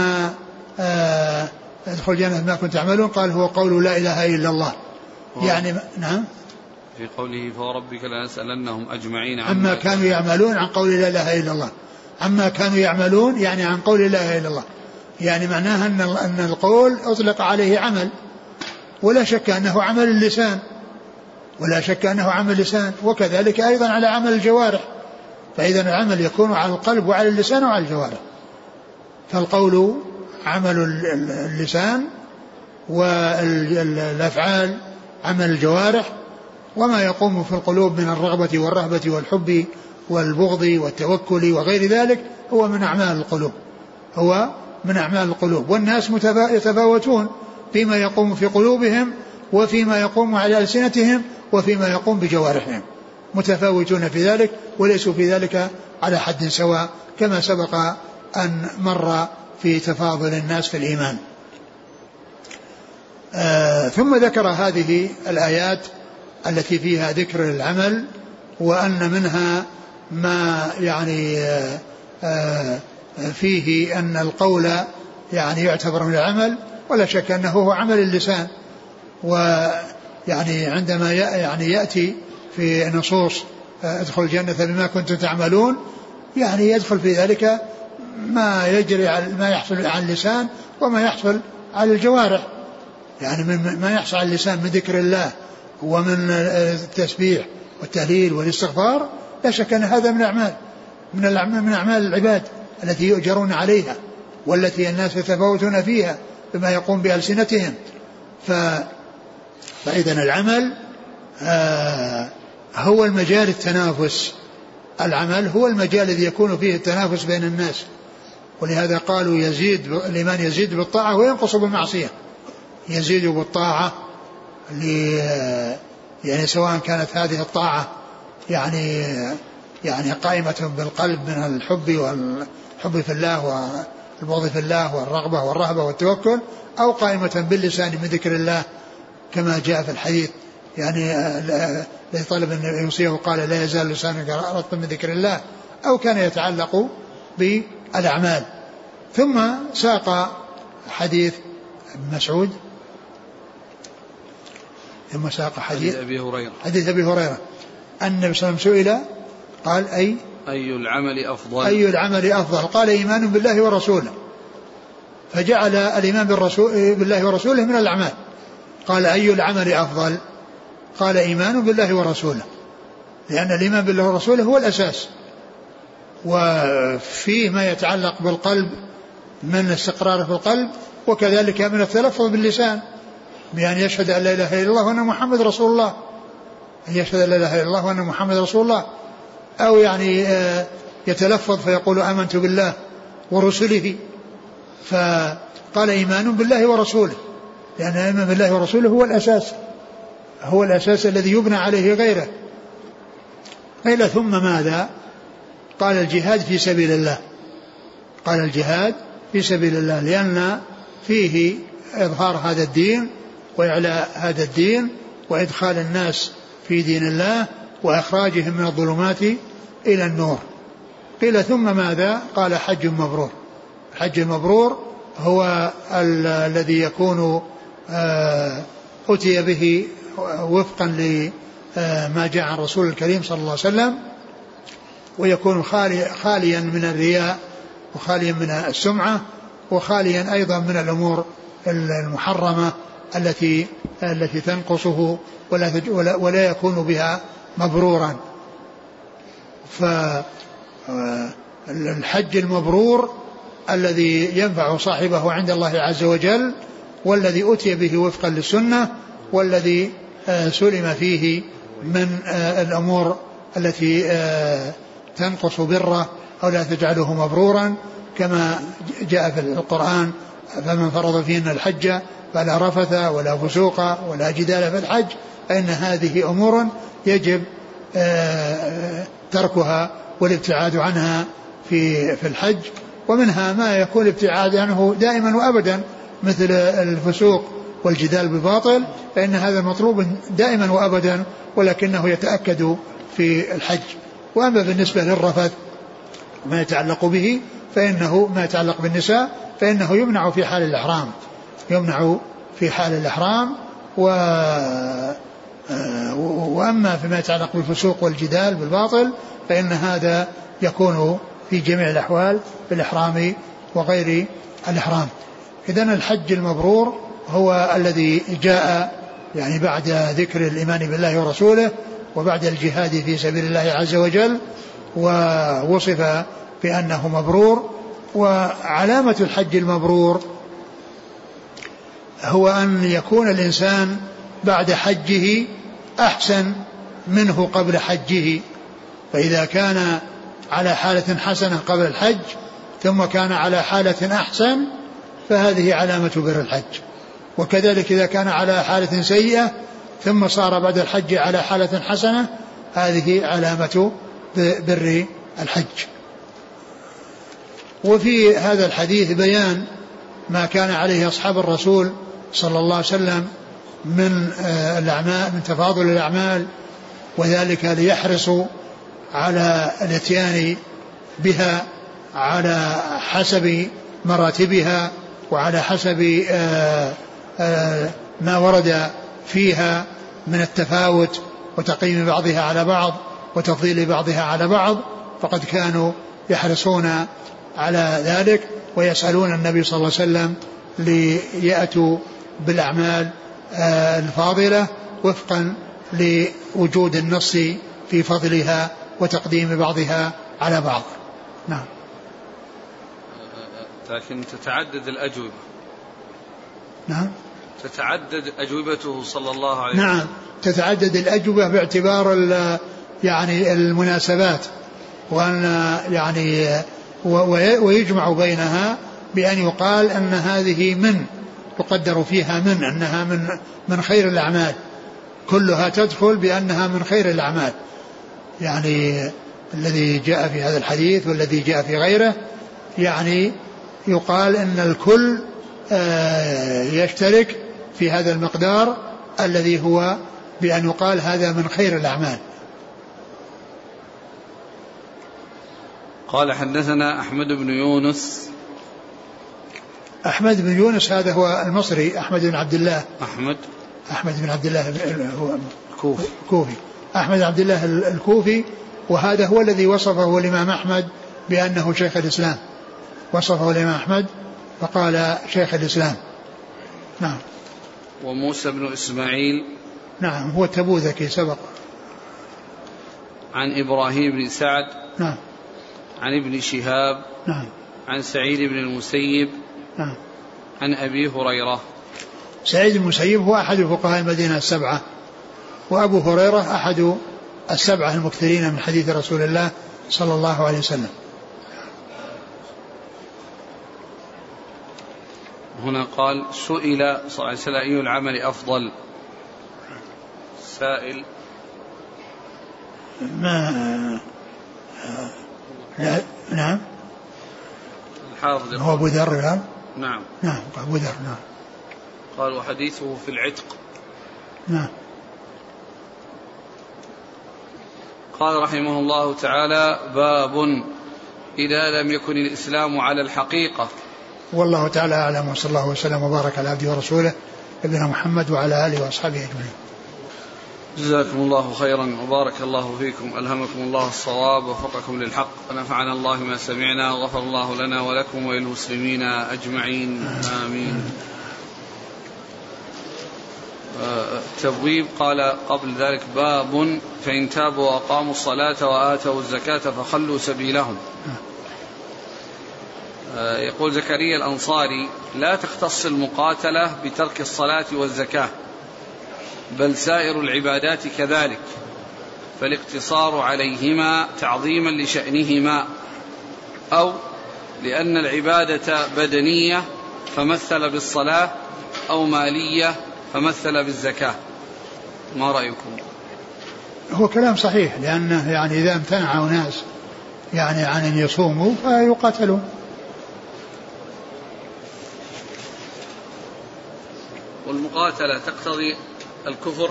ادخل الجنة ما كنت تعملون، قال هو قول لا إله إلا الله. يعني نعم، في قوله فوربك لنسألنهم أجمعين عما كانوا يعملون عن قول لا إله إلا الله، عما كانوا يعملون يعني عن قول لا إله إلا الله، يعني معناها أن القول أطلق عليه عمل، ولا شك أنه عمل اللسان، ولا شك أنه عمل اللسان، وكذلك أيضا على عمل الجوارح. فإذا العمل يكون على القلب وعلى اللسان وعلى الجوارح. فالقول عمل اللسان، والأفعال عمل الجوارح، وما يقوم في القلوب من الرغبة والرهبة والحب والبغض والتوكل وغير ذلك هو من أعمال القلوب، هو من أعمال القلوب. والناس يتفاوتون فيما يقوم في قلوبهم وفيما يقوم على ألسنتهم وفيما يقوم بجوارحهم، متفاوتون في ذلك وليسوا في ذلك على حد سواء، كما سبق أن مر في تفاضل الناس في الإيمان. ثم ذكر هذه الآيات التي فيها ذكر العمل، وأن منها ما يعني فيه أن القول يعني يعتبر من العمل، ولا شك أنه هو عمل اللسان. ويعني عندما يعني يأتي في نصوص ادخل الجنة بما كنتم تعملون، يعني يدخل في ذلك ما يجري ما يحصل على اللسان وما يحصل على الجوارح، يعني ما يحصل على اللسان من ذكر الله ومن التسبيح والتهليل والاستغفار، لا شك أن هذا من أعمال العباد التي يؤجرون عليها والتي الناس يتفاوتون فيها بما يقوم بألسنتهم. فإذا العمل هو المجال التنافس، العمل هو المجال الذي يكون فيه التنافس بين الناس، ولهذا قالوا الإيمان يزيد بالطاعة وينقص بالمعصية. يزيد بالطاعة يعني سواء كانت هذه الطاعة يعني قائمة بالقلب من الحب في الله والبغض في الله والرغبة والرهبة والتوكل، أو قائمة باللسان من ذكر الله كما جاء في الحديث، يعني طلب أن يوصيه قال لا يزال لسانك رطبا من ذكر الله، أو كان يتعلق بالأعمال. ثم ساق حديث ابن مسعود، ثم ساق حديث أبي هريرة أن النبي صلى الله عليه وسلم سئل قال أي العمل أفضل؟ قال إيمان بالله ورسوله، فجعل الإيمان بالله ورسوله من الأعمال. قال أي العمل أفضل؟ قال إيمان بالله ورسوله، لأن الإيمان بالله ورسوله هو الأساس، وفيه ما يتعلق بالقلب من استقرار في القلب، وكذلك من التلفظ باللسان بأن يشهد أن لا إله إلا الله وأن محمد رسول الله، أن يشهد أن لا إله إلا الله وأن محمد رسول الله، أو يعني يتلفظ فيقول آمنت بالله ورسله. فقال إيمان بالله ورسوله، لأن الإيمان بالله ورسوله هو الأساس الذي يبنى عليه غيره. قيل ثم ماذا؟ قال الجهاد في سبيل الله. قال الجهاد في سبيل الله، لأن فيه إظهار هذا الدين وإعلاء هذا الدين وإدخال الناس في دين الله وإخراجهم من الظلمات إلى النور. قيل ثم ماذا؟ قال حج مبرور. الحج المبرور هو الذي يكون أتي به وفقا لما جاء عن رسول الكريم صلى الله عليه وسلم ويكون خاليا من الرياء وخاليا من السمعة وخاليا أيضا من الأمور المحرمة التي تنقصه ولا يكون بها مبرورا. فالحج المبرور الذي ينفع صاحبه عند الله عز وجل والذي أتي به وفقا للسنة والذي سلم فيه من الأمور التي تنقص بره أو لا تجعله مبرورا، كما جاء في القرآن: فمن فرض فيهن الحج فلا رفث ولا فسوق ولا جدال في الحج، فإن هذه أمور يجب تركها والابتعاد عنها في الحج. ومنها ما يكون الابتعاد عنه دائما وأبدا مثل الفسوق والجدال بالباطل، فإن هذا مطلوب دائما وأبدا ولكنه يتأكد في الحج. وأما بالنسبة للرفث ما يتعلق به فإنه ما يتعلق بالنساء فإنه يمنع في حال الإحرام، يمنع في حال الإحرام. وأما فيما يتعلق بالفسوق والجدال بالباطل فإن هذا يكون في جميع الأحوال في الإحرام وغير الإحرام. إذن الحج المبرور هو الذي جاء يعني بعد ذكر الإيمان بالله ورسوله وبعد الجهاد في سبيل الله عز وجل، ووصف بأنه مبرور. وعلامة الحج المبرور هو أن يكون الإنسان بعد حجه أحسن منه قبل حجه، فإذا كان على حالة حسنة قبل الحج ثم كان على حالة أحسن فهذه علامة بر الحج. وكذلك إذا كان على حالة سيئة ثم صار بعد الحج على حالة حسنة هذه علامة بر الحج. وفي هذا الحديث بيان ما كان عليه أصحاب الرسول صلى الله عليه وسلم من الأعمال، من تفاضل الأعمال، وذلك ليحرصوا على الاتيان بها على حسب مراتبها وعلى حسب ما ورد فيها من التفاوت وتقييم بعضها على بعض وتفضيل بعضها على بعض. فقد كانوا يحرصون على ذلك ويسألون النبي صلى الله عليه وسلم ليأتوا بالأعمال الفاضلة وفقا لوجود النص في فضلها وتقديم بعضها على بعض. نعم. لكن تتعدد الأجوبة. نعم. تتعدد أجوبته صلى الله عليه وسلم. نعم تتعدد الأجوبة باعتبار يعني المناسبات، وأن يعني ويجمع بينها بأن يقال أن هذه من تقدر فيها من أنها من خير الأعمال، كلها تدخل بأنها من خير الأعمال، يعني الذي جاء في هذا الحديث والذي جاء في غيره، يعني يقال أن الكل يشترك في هذا المقدار الذي هو بأن يقال هذا من خير الأعمال. قال حدثنا أحمد بن يونس. أحمد بن يونس هذا هو المصري أحمد بن عبد الله. أحمد بن عبد الله هو الكوفي. أحمد بن عبد الله الكوفي، وهذا هو الذي وصفه الإمام أحمد بأنه شيخ الإسلام، وصفه الإمام أحمد فقال شيخ الإسلام. نعم. وموسى بن إسماعيل. نعم هو التبوذكي سبق. عن إبراهيم بن سعد. نعم. عن ابن شهاب. نعم. عن سعيد بن المسيب. نعم. عن أبي هريرة. سعيد بن المسيب هو أحد فقهاء المدينة السبعة، وأبو هريرة أحد السبعة المكثرين من حديث رسول الله صلى الله عليه وسلم. هنا قال سئل صلى الله عليه وسلم أي العمل أفضل. سائل ما لا. نعم. الحافظ هو أبو ذر. نعم. نعم أبو ذر. نعم. قال وحديثه في العتق. نعم. قال رحمه الله تعالى باب إذا لم يكن الإسلام على الحقيقة. والله تعالى أعلم، وصلى الله وسلم وبارك على عبده ورسوله نبينا محمد وعلى آله وأصحابه أجمعين. جزاكم الله خيرا وبارك الله فيكم، ألهمكم الله الصواب ووفقكم للحق، ونفعنا الله ما سمعنا، وغفر الله لنا ولكم وللمسلمين أجمعين، آمين. تبويب قال قبل ذلك: باب فإن تابوا وأقاموا الصلاة وآتوا الزكاة فخلوا سبيلهم. يقول زكريا الأنصاري: لا تختص المقاتلة بترك الصلاة والزكاة، بل سائر العبادات كذلك، فالاقتصار عليهما تعظيما لشأنهما، أو لأن العبادة بدنية فمثل بالصلاة، أو مالية فمثل بالزكاة. ما رأيكم؟ هو كلام صحيح، لأنه يعني إذا امتنع ناس يعني عن أن يصوموا فيقاتلون. والمقاتلة تقتضي الكفر؟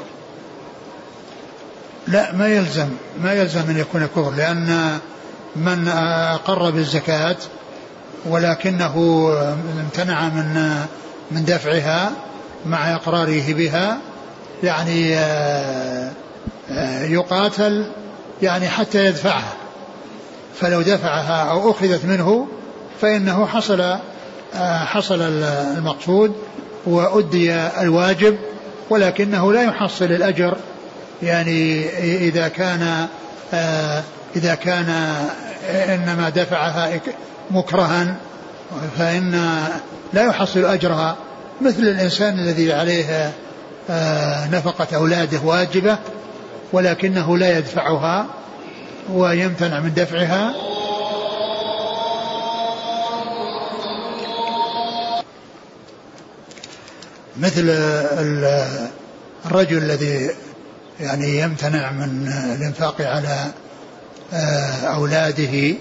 لا، ما يلزم أن يكون كفر، لأن من أقر بالزكاة ولكنه امتنع من دفعها مع إقراره بها يعني يقاتل يعني حتى يدفعها، فلو دفعها أو أخذت منه فإنه حصل المقصود وأدي الواجب، ولكنه لا يحصل الأجر يعني إذا كان إنما دفعها مكرها، فإن لا يحصل أجرها، مثل الإنسان الذي عليه نفقة أولاده واجبة ولكنه لا يدفعها ويمتنع من دفعها. مثل الرجل الذي يعني يمتنع من الإنفاق على أولاده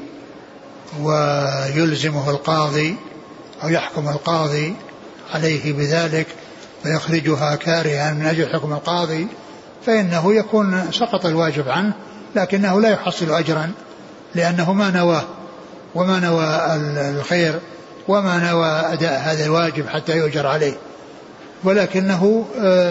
ويلزمه القاضي أو يحكم القاضي عليه بذلك فيخرجها كارها من أجل حكم القاضي، فإنه يكون سقط الواجب عنه، لكنه لا يحصل أجرا، لأنه ما نوى الخير وما نوى أداء هذا الواجب حتى يؤجر عليه، ولكنه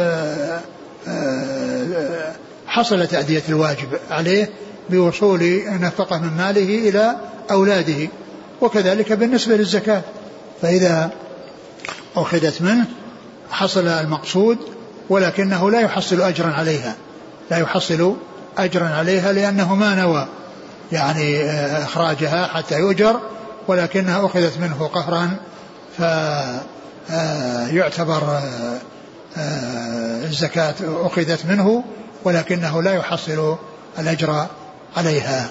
حصل تأدية الواجب عليه بوصول نفقة من ماله إلى أولاده. وكذلك بالنسبة للزكاة، فإذا أخذت منه حصل المقصود ولكنه لا يحصل أجرا عليها لأنه ما نوى يعني إخراجها حتى يؤجر، ولكنها أخذت منه قهرا فيعتبر الزكاة أخذت منه ولكنه لا يحصل الأجر عليها.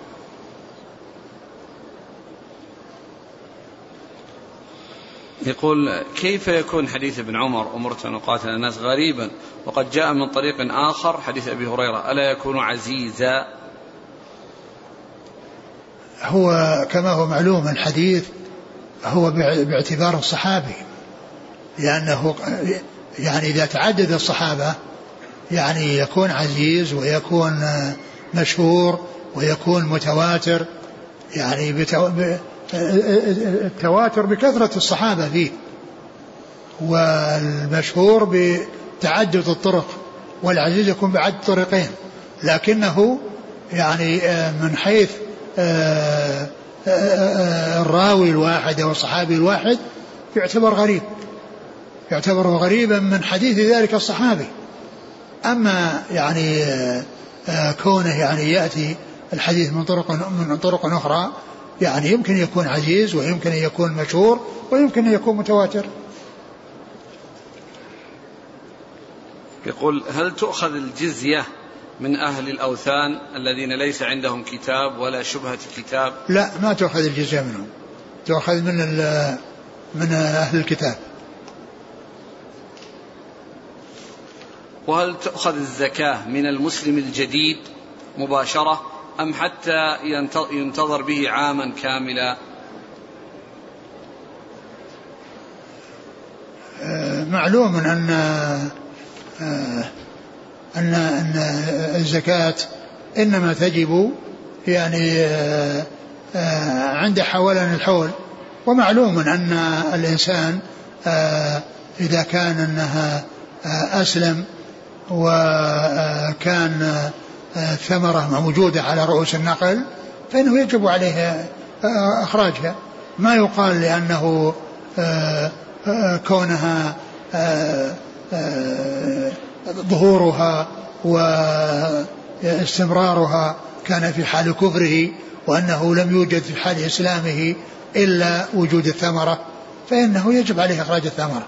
يقول: كيف يكون حديث ابن عمر أمرت أن أقاتل الناس غريبا وقد جاء من طريق آخر حديث أبي هريرة، ألا يكون عزيزا؟ هو كما هو معلوم الحديث هو باعتبار الصحابي، لأنه يعني إذا تعدد الصحابة يعني يكون عزيز ويكون مشهور ويكون متواتر، يعني التواتر بكثرة الصحابة فيه، والمشهور بتعدد الطرق، والعزيز يكون بعد طريقين، لكنه يعني من حيث الراوي الواحد أو الصحابي الواحد يعتبر غريبا من حديث ذلك الصحابي. أما يعني كونه يعني يأتي الحديث من طرق أخرى يعني يمكن يكون عزيز ويمكن يكون مشهور ويمكن يكون متواتر. يقول: هل تؤخذ الجزية من أهل الأوثان الذين ليس عندهم كتاب ولا شبهة كتاب؟ لا، ما تؤخذ الجزية منهم، تؤخذ من أهل الكتاب. وهل تؤخذ الزكاة من المسلم الجديد مباشرة أم حتى ينتظر به عاما كاملا؟ معلوم أن الزكاة إنما تجب يعني عند حولان الحول، ومعلوم أن الإنسان إذا كان أنها أسلم وكان ثمرة موجودة على رؤوس النخل فإنه يجب عليه إخراجها. ما يقال لأنه كونها ظهورها واستمرارها كان في حال كفره وأنه لم يوجد في حال إسلامه إلا وجود الثمرة، فإنه يجب عليه إخراج الثمرة.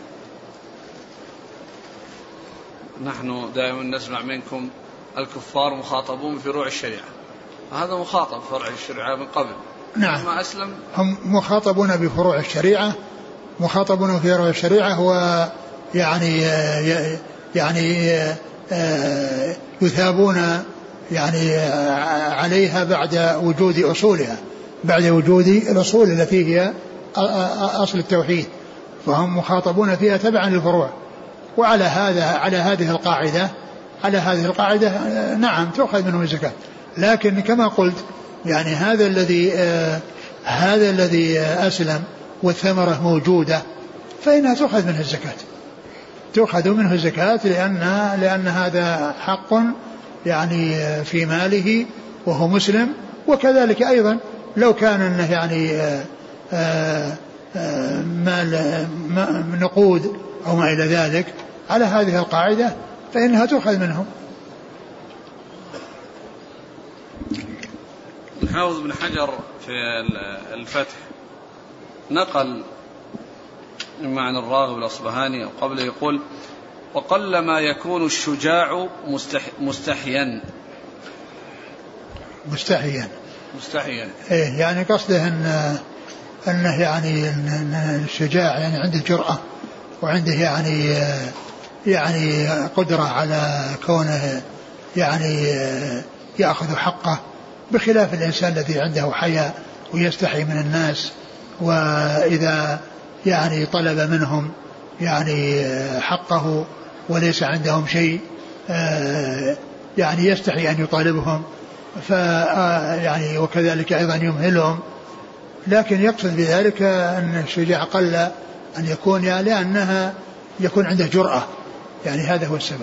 نحن دائما نسمع منكم الكفار مخاطبون بفروع الشريعة، هذا مخاطب فرع الشريعة من قبل. نعم، ما أسلم هم مخاطبون بفروع الشريعة، مخاطبون بفروع الشريعة، هو يعني يثابون يعني عليها بعد وجود أصولها، بعد وجود الأصول التي هي أصل التوحيد، فهم مخاطبون فيها تبعا للفروع. وعلى هذه القاعدة نعم تؤخذ منه الزكاة، لكن كما قلت يعني هذا الذي أسلم والثمرة موجودة فإنها تؤخذ منه الزكاة لأن هذا حق يعني في ماله وهو مسلم. وكذلك أيضا لو كان أنه يعني مال نقود أو ما إلى ذلك على هذه القاعدة فإنها تؤخذ منهم. الحافظ بن حجر في الفتح نقل معنى الراغب الأصبهاني أو قبله يقول: وقلما يكون الشجاع مستحيا. إيه يعني قصده أنه يعني أن الشجاع يعني عنده جرأة وعنده يعني قدرة على كونه يعني يأخذ حقه، بخلاف الإنسان الذي عنده حياء ويستحي من الناس، وإذا يعني طلب منهم يعني حقه وليس عندهم شيء يعني يستحي أن يطالبهم يعني وكذلك أيضا يمهلهم. لكن يقصد بذلك أن الشجاع قل أن يكون يعني لأنها يكون عنده جرأة، يعني هذا هو السبب.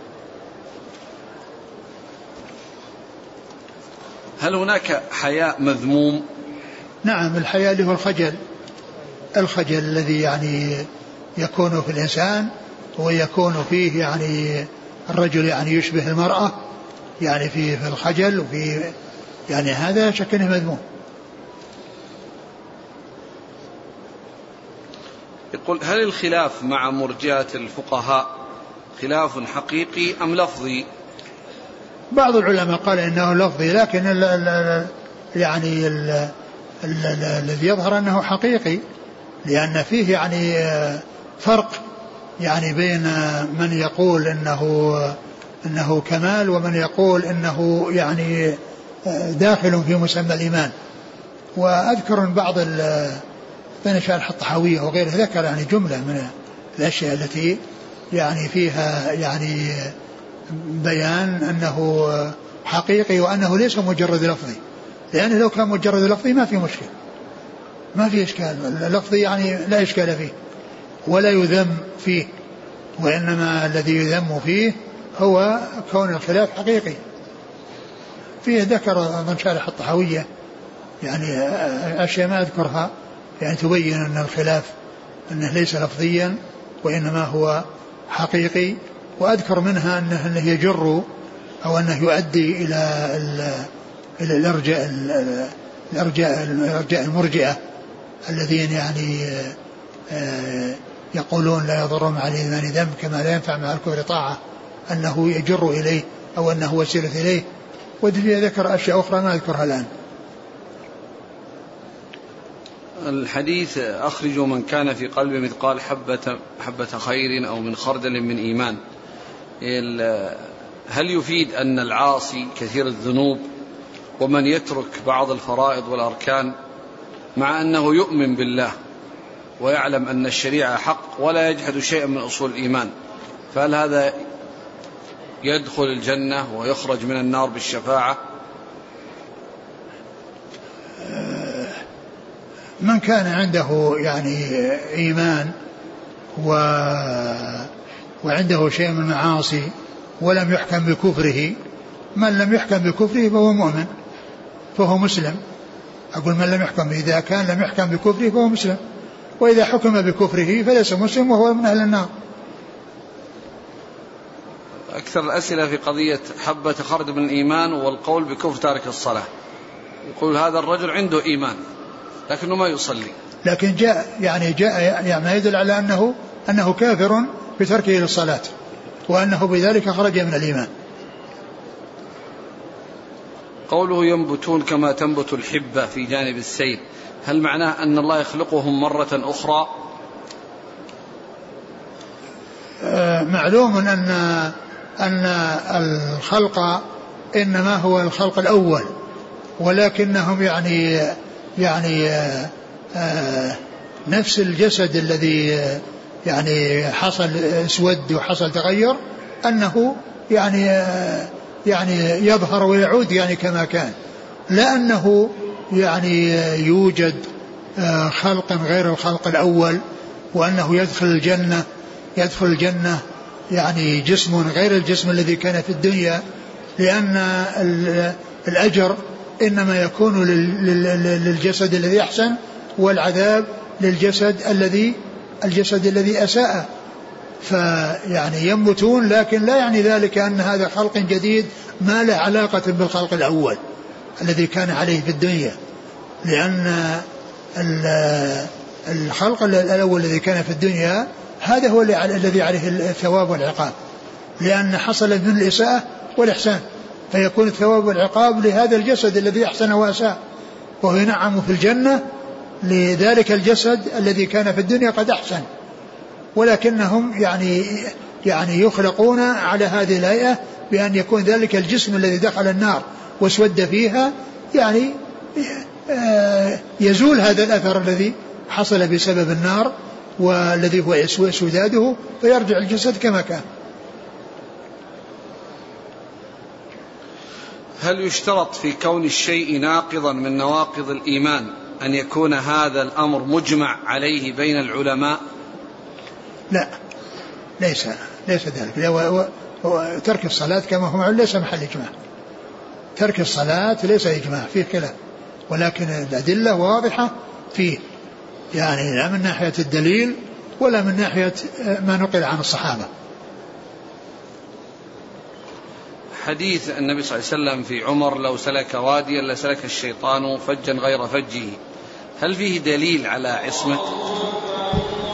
هل هناك حياء مذموم؟ نعم، الحياء اللي هو الخجل الذي يعني يكون في الإنسان ويكون فيه يعني الرجل يعني يشبه المرأة يعني في الخجل، وفي يعني هذا شكله مذموم. يقول: هل الخلاف مع مرجئة الفقهاء خلاف حقيقي أم لفظي؟ بعض العلماء قال إنه لفظي، لكن يعني الذي يظهر أنه حقيقي، لأن فيه يعني فرق يعني بين من يقول إنه كمال ومن يقول إنه يعني داخل في مسمى الإيمان. وأذكر من بعض بين شارح الطحاوية وغيره ذكر يعني جملة من الأشياء التي يعني فيها يعني بيان أنه حقيقي وأنه ليس مجرد لفظي، لأنه لو كان مجرد لفظي ما في مشكلة، ما في إشكال، اللفظي يعني لا إشكال فيه ولا يذم فيه، وإنما الذي يذم فيه هو كون الخلاف حقيقي. فيه ذكر من شارح الطحاوية يعني أشياء ما أذكرها يعني تبين أن الخلاف أنه ليس لفظيا وإنما هو حقيقي. وأذكر منها أنه يجر أو أنه يؤدي إلى الإرجاء المرجئة الذين يعني يقولون لا يضر مع الإيمان ذنب كما لا ينفع مع الكفر طاعة، أنه يجر إليه أو أنه وسيلة إليه. وذكر أشياء أخرى ما أذكرها الآن. الحديث: أخرجوا من كان في قلبه مثقال حبة خير أو من خردل من إيمان، هل يفيد أن العاصي كثير الذنوب ومن يترك بعض الفرائض والأركان مع أنه يؤمن بالله ويعلم أن الشريعة حق ولا يجحد شيئا من أصول الإيمان، فهل هذا يدخل الجنة ويخرج من النار بالشفاعة؟ من كان عنده يعني إيمان وعنده شيء من المعاصي ولم يحكم بكفره، من لم يحكم بكفره فهو مؤمن فهو مسلم. أقول من لم يحكم، إذا كان لم يحكم بكفره فهو مسلم، وإذا حكم بكفره فليس مسلم وهو من أهل النار. أكثر الأسئلة في قضية حبة خرد من الإيمان والقول بكفر تارك الصلاة. يقول هذا الرجل عنده إيمان لكنه ما يصلي، لكن جاء ما يدل على أنه كافر بتركه للصلاة، وأنه بذلك خرج من الإيمان. قوله ينبتون كما تنبت الحبة في جانب السيل، هل معناه أن الله يخلقهم مرة أخرى؟ معلوم أن الخلق إنما هو الخلق الأول، ولكنهم يعني نفس الجسد الذي يعني حصل اسود وحصل تغير أنه يعني يظهر ويعود يعني كما كان، لا أنه يعني يوجد خلق غير الخلق الأول، وأنه يدخل الجنة يعني جسم غير الجسم الذي كان في الدنيا، لأن الأجر إنما يكون للجسد الذي أحسن، والعذاب للجسد الذي أساء. فيعني ينبتون، لكن لا يعني ذلك أن هذا خلق جديد ما له علاقة بالخلق الأول الذي كان عليه في الدنيا، لأن الخلق الأول الذي كان في الدنيا هذا هو الذي عليه الثواب والعقاب، لأن حصل من الإساءة والإحسان، فيكون الثواب والعقاب لهذا الجسد الذي أحسن وأساء، وهو ينعم في الجنة لذلك الجسد الذي كان في الدنيا قد أحسن، ولكنهم يعني يخلقون على هذه الهيئة بأن يكون ذلك الجسم الذي دخل النار واسود فيها يعني يزول هذا الأثر الذي حصل بسبب النار والذي هو سداده، فيرجع الجسد كما كان. هل يشترط في كون الشيء ناقضا من نواقض الإيمان أن يكون هذا الأمر مجمع عليه بين العلماء؟ لا، ليس ذلك. ترك الصلاة كما هو ليس محل إجماع، ترك الصلاة ليس إجماع فيه خلاف، ولكن الأدلة واضحة فيه، يعني لا من ناحية الدليل ولا من ناحية ما نقل عن الصحابة. حديث النبي صلى الله عليه وسلم في عمر لو سلك واديا لسلك الشيطان فجا غير فجه، هل فيه دليل على عصمة؟